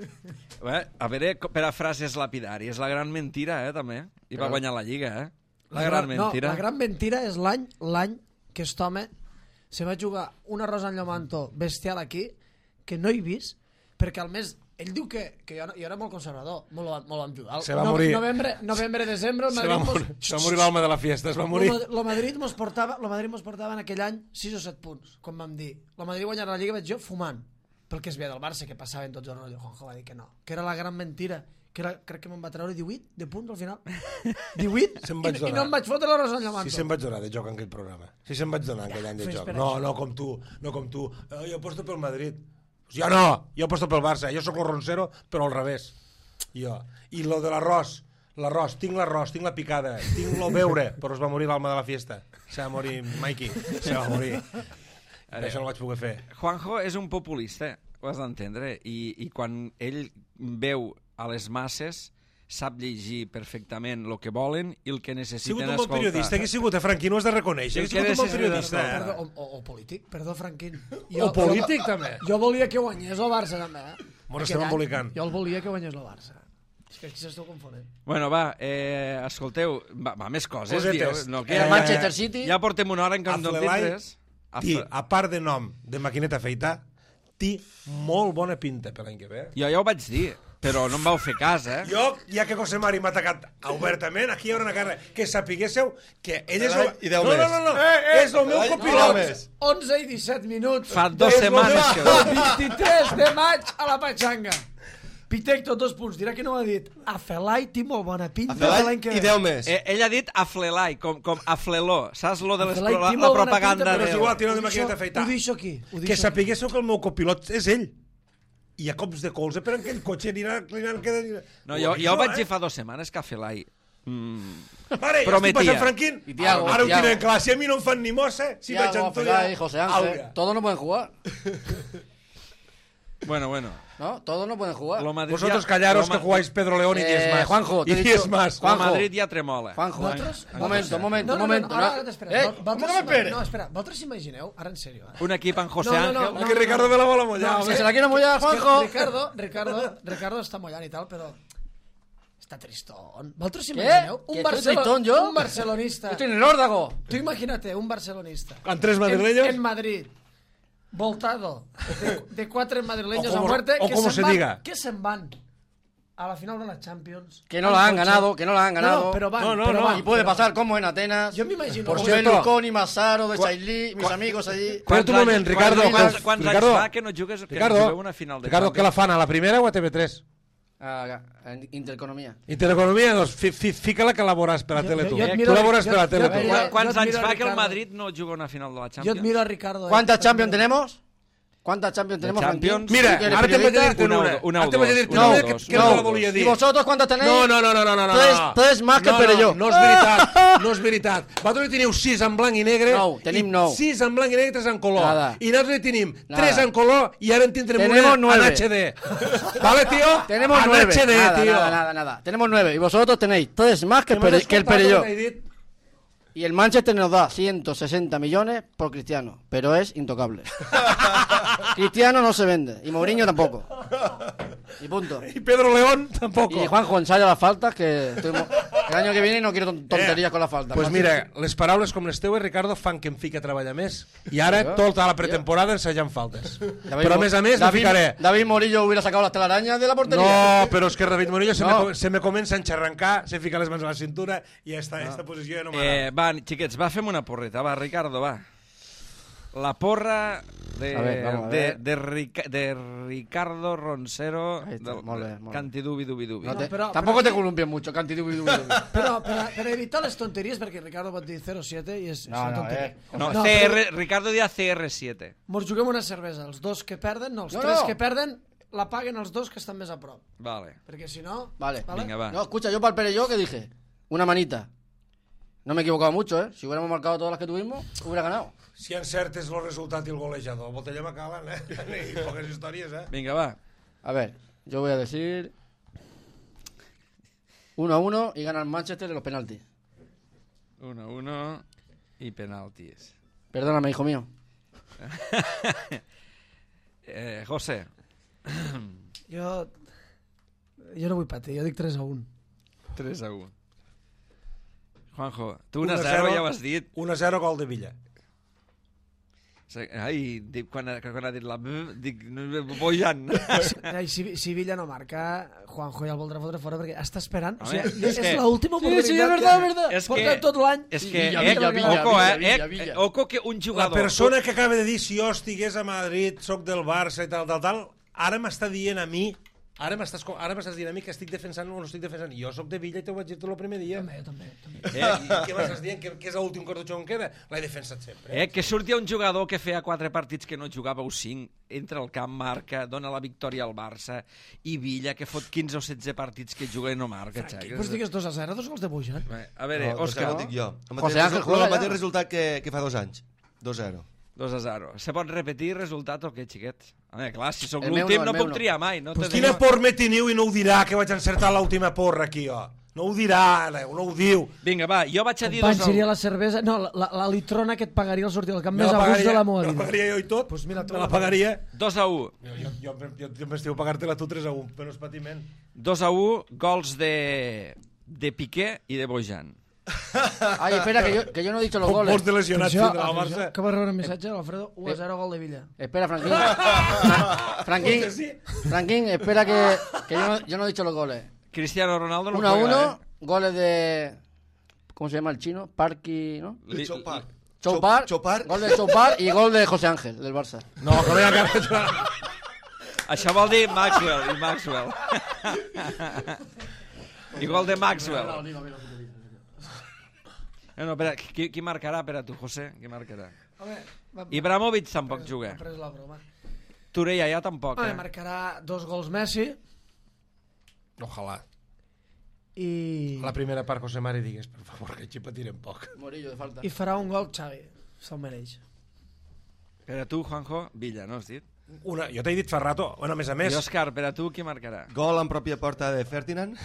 A veure, per a frases lapidàries, la gran mentira, també. I va guanyar la Lliga, La gran mentira. No, la gran mentira és l'any que aquest home se va jugar una rosa en Llomanto bestial aquí, que no he vist, perquè al mes... Ell diu que jo era molt conservador, molt vam jugar. Se va morir. Novembre, desembre, el Madrid... Se va morir l'alma de la fiesta, es va morir. El Madrid mos portava en aquell any 6 o 7 punts, com vam dir. El Madrid guanyarà la Lliga, vaig jo fumant. Pel que es veia del Barça, que passaven tots els rotllos. Juanjo va dir que no, que era la gran mentira. Crec que me'n va treure 18 de punts al final. 18? I no em vaig fotre la rosa en Llomanto. Si se'n vaig donar de joc en aquell programa. Si se'n vaig donar en aquell any de joc. No com tu. Jo aposto pel Madrid. Jo no, jo aposto pel Barça. Jo sóc el roncero, però al revés. Jo. I lo de l'arròs, tinc l'arròs, tinc la picada, tinc lo beure, però es va morir l'alma de la fiesta. Se va morir Mikey, se va morir. Això no ho vaig poder fer. Juanjo és un populista, ho has d'entendre, i quan ell veu a les masses sap llegir perfectament el que volen i el que necessiten escoltar. Ha sigut un bon periodista, que ha sigut, Franquín, ho has de reconèixer. Ha sigut un bon periodista. O polític, perdó, Franquín. O polític, també. Jo volia que guanyés el Barça, també. M'ho estem embolicant. Jo el volia que guanyés el Barça. És que aquí s'esteu confonent. Bueno, va, escolteu, va, més coses. Manchester City. Ja portem una hora en cap de res. A part de nom de maquineta afeitar, té molt bona pinta per l'any que ve. Jo ja ho vaig dir, però no em vau fer cas, Jo, ja que José Mari m'ha atacat obertament, aquí hi haurà una cara que sapiguéssiu que ell és... No, és el meu copilot. 11 i 17 minuts. Fa 2 setmanes que... 23 de maig a la Patxanga. Pitecto, 2 punts. Dirà que no ho ha dit. Afelai té molt bona pinta. Afelai i 10 més. Ell ha dit Aflelai, com Afleló. Saps lo de la propaganda? Però és igual, tira una maquineta afeitar. Ho deixo aquí. Que sapiguéssiu que el meu copilot és ell. I a cops de colze per aquell cotxe aniran... No, jo vaig dir fa 2 setmanes que Aflelai Mare, estic passant Franquín. Ara ho tenen clar. Si a mi no em fan ni mossa, si vaig amb tu ja... José Ángel, todos no pueden jugar. Bueno. No, todos no pueden jugar. Vosotros callaros que jugáis Pedro León y 10 más. Juanjo, y 10 más. El Madrid ja tremola. Juanjo, momento. Ara t'espera. ¿Cómo no me espere? No, espera, vosaltres imagineu, ara en sèrio. Un equip amb José Ángel. Que Ricardo me la bola mollar. Se la quiere mollar, Juanjo. Ricardo està mollant i tal, però... Està tristón. Vosaltres imagineu? Un barcelonista. Estoy en el órdago. Tú imagínate, un barcelonista. Con 3 madrileños. En Madrid. Voltado de 4 madrileños a muerte que se van a la final de la Champions. Que no la han ganado, No, pero van. Y puede pasar como en Atenas. Yo me imagino. Por cierto, Con y Massaro de Chailí, mis amigos allí. Espera un moment, Ricardo. Quants anys fa que no jugues una final de Champions? Ricardo, què la fan, a la primera o a TV3? Intereconomia. Intereconomia, doncs fica-la que la veuràs per la tele tu. Tu la veuràs per la tele tu. ¿Cuántos años fa que el Madrid no juga una final de la Champions? Yo admiro a Ricardo. ¿Cuántas Champions tenemos? ¿Cuántas Champions tenemos, Champions? Frankie? Mira, ¿Tú que eres ara te vaig a periodista? dir-te una. Una o Ara te vaig a dos. dir-te Una o una dos. que no te la volia ¿Y dir. vosotros cuántas tenéis? No. Tres más que Perelló. No és veritat, no és veritat. Vosaltres teniu 6 en blanc i negre. Nou, tenim 9. 6 en blanc i negre i 3 en color. Nada. I nosaltres tenim Nada. 3 en color i ara en tindrem Tenemos una en 9. HD. ¿Vale, tío? Tenemos en 9. HD, tío. Nada. Tenemos 9. Y vosotros tenéis 3 más que el Perelló. Y el Manchester nos da 160 millones por Cristiano, pero es intocable. Cristiano no se vende, y Mourinho tampoco. Y punto. Y Pedro León tampoco. Y Juanjo ensaya las faltas, que el año que viene no quiero tonterías con las faltas. Pues mira, les paraules com les teues, Ricardo, fan que em fiqui a treballar més. I ara, tota la pretemporada, ensejant faltes. Però, a més, me ficaré... David Morillo hubiera sacado las telarañas de la portería. No, però és que David Morillo se me comença a enxarrancar, se fica les mans a la cintura i esta posició ja no m'agrada. Va, xiquets, va, fem una porreta. Va, Ricardo, va. La porra de Ricardo Roncero molt bé. Cantidubi-dubi-dubi. Tampoco te columpies mucho, Cantidubi-dubi. Però per evitar les tonteries, perquè Ricardo pot dir 0-7 i és una tonteria. No, Ricardo dia CR7. Mos juguem una cervesa. Els dos que perden, no, els tres que perden, la paguen els dos que estan més a prop. Vale. Perquè si no... Vale. Vinga, va. No, escucha, yo para el Perelló, ¿qué dije? Una manita. No me he equivocado mucho, ¿eh? Si hubiéramos marcado todas las que tuvimos, hubiera ganado. Si encertes el resultat i el golejador, el botellem acaben, I poques històries, Vinga, va. A ver, yo voy a decir 1-1 y gana el Manchester en los penaltis. 1-1 y penaltis. Perdóname, hijo mío. José. Jo no vull patir, jo dic 3-1. 3-1. Juanjo, tu 1-0 ja ho has dit. 1-0 gol de Villa. Ai, quan ha dit la... Dic, Bojan. Si Villa no marca, Juanjo ja el voldrà fotre fora perquè està esperant. O Home, sigui, és l'última oportunitat. Sí, és verdad. Porta tot l'any. És que, Villa. oco que un jugador... La persona que acaba de dir si jo estigués a Madrid, soc del Barça i tal, ara m'està dient a mi... Ara m'estàs dient a mi que estic defensant o no estic defensant. Jo soc de Villa i t'ho vaig dir tot el primer dia. També. I què m'estàs dient? Que és l'últim cartutxó que queda? L'he defensat sempre. Que surti un jugador que feia 4 partits que no jugava o 5, entra al camp, marca, dona la victòria al Barça, i Villa, que fot 15 o 16 partits que juga i no marca. Franqui, pues digues 2-0, 2 gols de Bojan. A veure, Òscar. No, dic jo. José Ángel juega el mateix ja. resultat que fa 2 anys. 2-0. 2-0. Se pot repetir resultat o què, xiquets? Home, clar, si sóc El meu l'últim no, no el meu puc no. triar mai. No Pues quina por me teniu i no ho dirà, que vaig encertar l'última porra aquí, jo. No ho dirà, no ho diu. Vinga, va, jo vaig a dir Companys, seria la cervesa... No, la litrona que et pagaria al sortir del camp més a gust de la meva Me la vida. pagaria jo i tot. Pues mira, me la pagaria. 2-1. Jo m'estiu pagar-te-la tu 3-1, però no és patiment. 2-1, gols de Piqué i de Bojan. Ay, espera, que yo no he dicho los goles. Pots de lesionat Atenció, tindrà el Barça. que va rebre un missatge, l'Alfredo, 1-0 gol de Villa. Espera, Franquín, espera que yo no he dicho los goles. Cristiano Ronaldo no 1-1, juega, goles de... ¿Cómo se llama el chino? Parky, ¿no? Chopar. Chopar, gol de Chopar y gol de José Ángel, del Barça. No, que veia que... Això vol dir Maxwell. I gol de Maxwell. No, espera, qui marcarà per a tu, José? Qui marcarà? Ibrahimovic tampoc juga. Després la broma. Torella ja tampoc, Marcarà 2 gols Messi Ojalà. i... A la primera part, José Mari, digues, per favor, que així patirem poc. Morillo de falta. I farà un gol Xavi. Se'l mereix. Per a tu, Juanjo, Villa, no has dit? Jo t'he dit fa rato. Bueno, a més, I Òscar, per a tu, qui marcarà? Gol en pròpia porta de Ferdinand.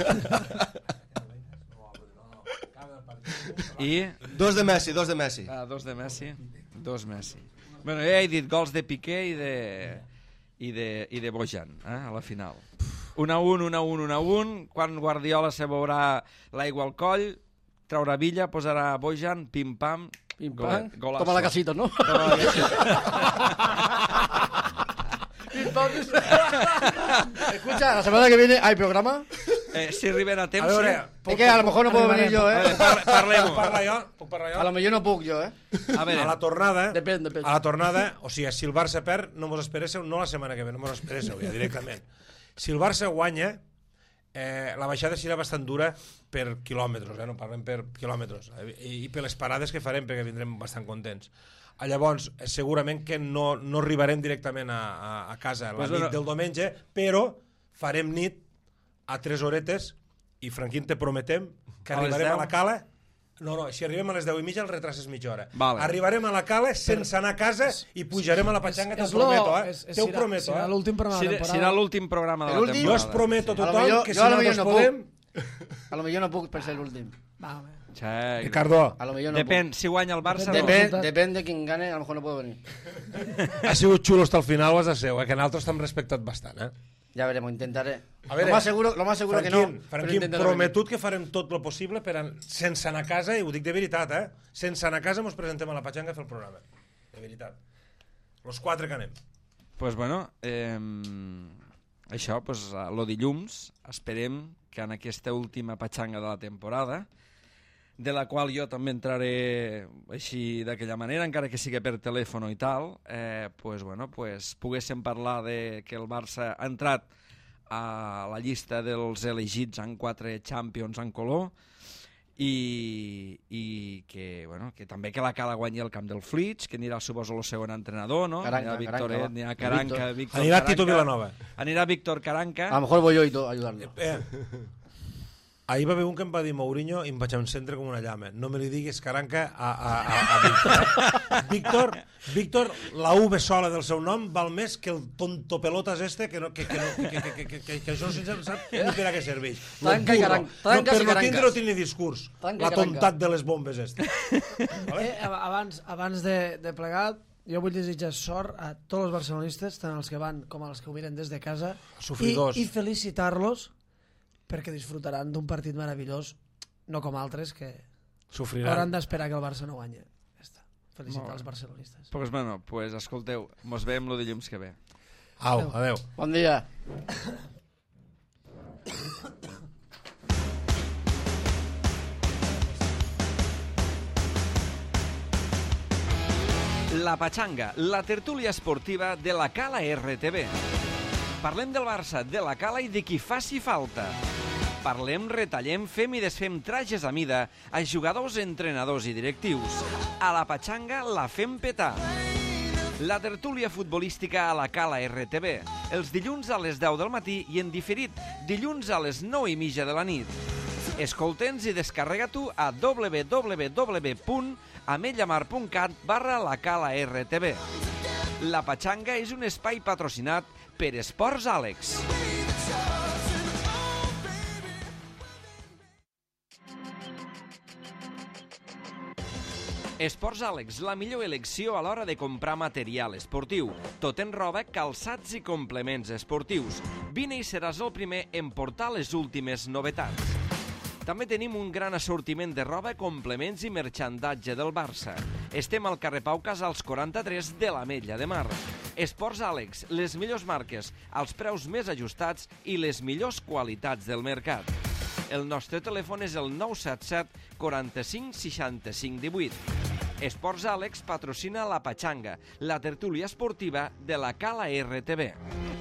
I... 2 de Messi. 2 de Messi. 2 Messi. Bueno, jo ja he dit gols de Piqué i de Bojan, a la final. 1-1, 1-1, 1-1. Quan Guardiola se veurà l'aigua al coll, traurà Villa, posarà Bojan, pim-pam, Pim-pam, golazo. toma la casita, ¿no? Escucha, la semana que viene hay programa. Si arriben a temps... A veure, Es que a lo mejor no puedo venir yo, ¿eh? Parlem-ho. Puc parlar jo? A lo mejor no puc yo, ¿eh? A veure, A la tornada, Depèn. a la tornada, o sigui, si el Barça perd, no mos esperéssiu, no la setmana que ve, no mos esperéssiu ja, directament. Si el Barça guanya, la baixada serà bastant dura per quilòmetres, no parlem per quilòmetres, i per les parades que farem, perquè vindrem bastant contents. Llavors, segurament que no arribarem directament a casa la nit del diumenge, però farem nit a 3 horetes i, Franquín, te prometem que arribarem a la Cala. No, si arribem a les 10:30 el retrases mitja hora. Arribarem a la Cala sense anar a casa i pujarem a la Patxanga, te'l prometo, Te ho prometo, Serà l'últim programa de la temporada. Serà l'últim programa de la temporada. Jo us prometo a tothom que si nosaltres podem... A lo millor no puc per ser l'últim. Ricardo, depèn, si guanya el Barça... Depèn de quin gane, a lo mejor no puedo venir. Ha sigut xulo hasta el final, ho has de ser, que nosaltres t'hem respectat bastant, Ya veremos, intentaré. A veure, lo más seguro que no. Franquín, prometut que farem tot lo possible sense anar a casa, i ho dic de veritat, sense anar a casa mos presentem a la Patxanga a fer el programa. De veritat. Los 4 que anem. Pues bueno, això, lo dilluns, esperem que en aquesta última Patxanga de la temporada, de la qual jo també entraré així d'aquella manera, encara que sigui per telèfon i tal, poguéssim parlar de que el Barça ha entrat a la llista dels elegits en 4 Champions en color i que també que la Cala guanyi el camp del Flix, que anirà, suposo, el segon entrenador, no? Anirà Caranca. Anirà Tito Vilanova. Anirà Víctor Caranca. A lo mejor voy yo a ayudarlo. Ahir va haver un que em va dir Mourinho i em vaig encendre com una llama. No me li diguis Caranca a Víctor. Víctor, la V sola del seu nom val més que el tonto pelotas que això no sap ni per a què serveix. Tanca Caranca. Per no tindre o tenir discurs. La tontat de les bombes Abans de plegar, jo vull desitjar sort a tots els barcelonistes, tant els que van com els que ho miren des de casa, i felicitar-los perquè disfrutaran d'un partit meravellós, no com altres que hauran d'esperar que el Barça no guanyi. Ja està. Felicitar els barcelonistes. Pues escolteu, mos veiem el dilluns que ve. Au, adeu. Bon dia. La Patxanga, la tertúlia esportiva de la Cala RTV. Parlem del Barça, de la Cala i de qui faci falta. Parlem, retallem, fem i desfem trajes a mida a jugadors, entrenadors i directius. A la Patxanga la fem petar. La tertúlia futbolística a la Cala RTV, els dilluns a les 10 del matí i en diferit, dilluns a les 9:30 de la nit. Escolta'ns i descarrega-t'ho a www.ametlllamar.cat/la Cala RTV. La Patxanga és un espai patrocinat per Esports Àlex. Esports Àlex, la millor elecció a l'hora de comprar material esportiu. Tot en roba, calçats i complements esportius. Vine i seràs el primer en portar les últimes novetats. També tenim un gran assortiment de roba, complements i merchandatge del Barça. Estem al carrer Pau Casals 43 de l'Ametlla de Mar. Esports Àlex, les millors marques, els preus més ajustats i les millors qualitats del mercat. El nostre telèfon és el 977 45 65 18. Esports Àlex patrocina la Patxanga, la tertúlia esportiva de la Cala RTV.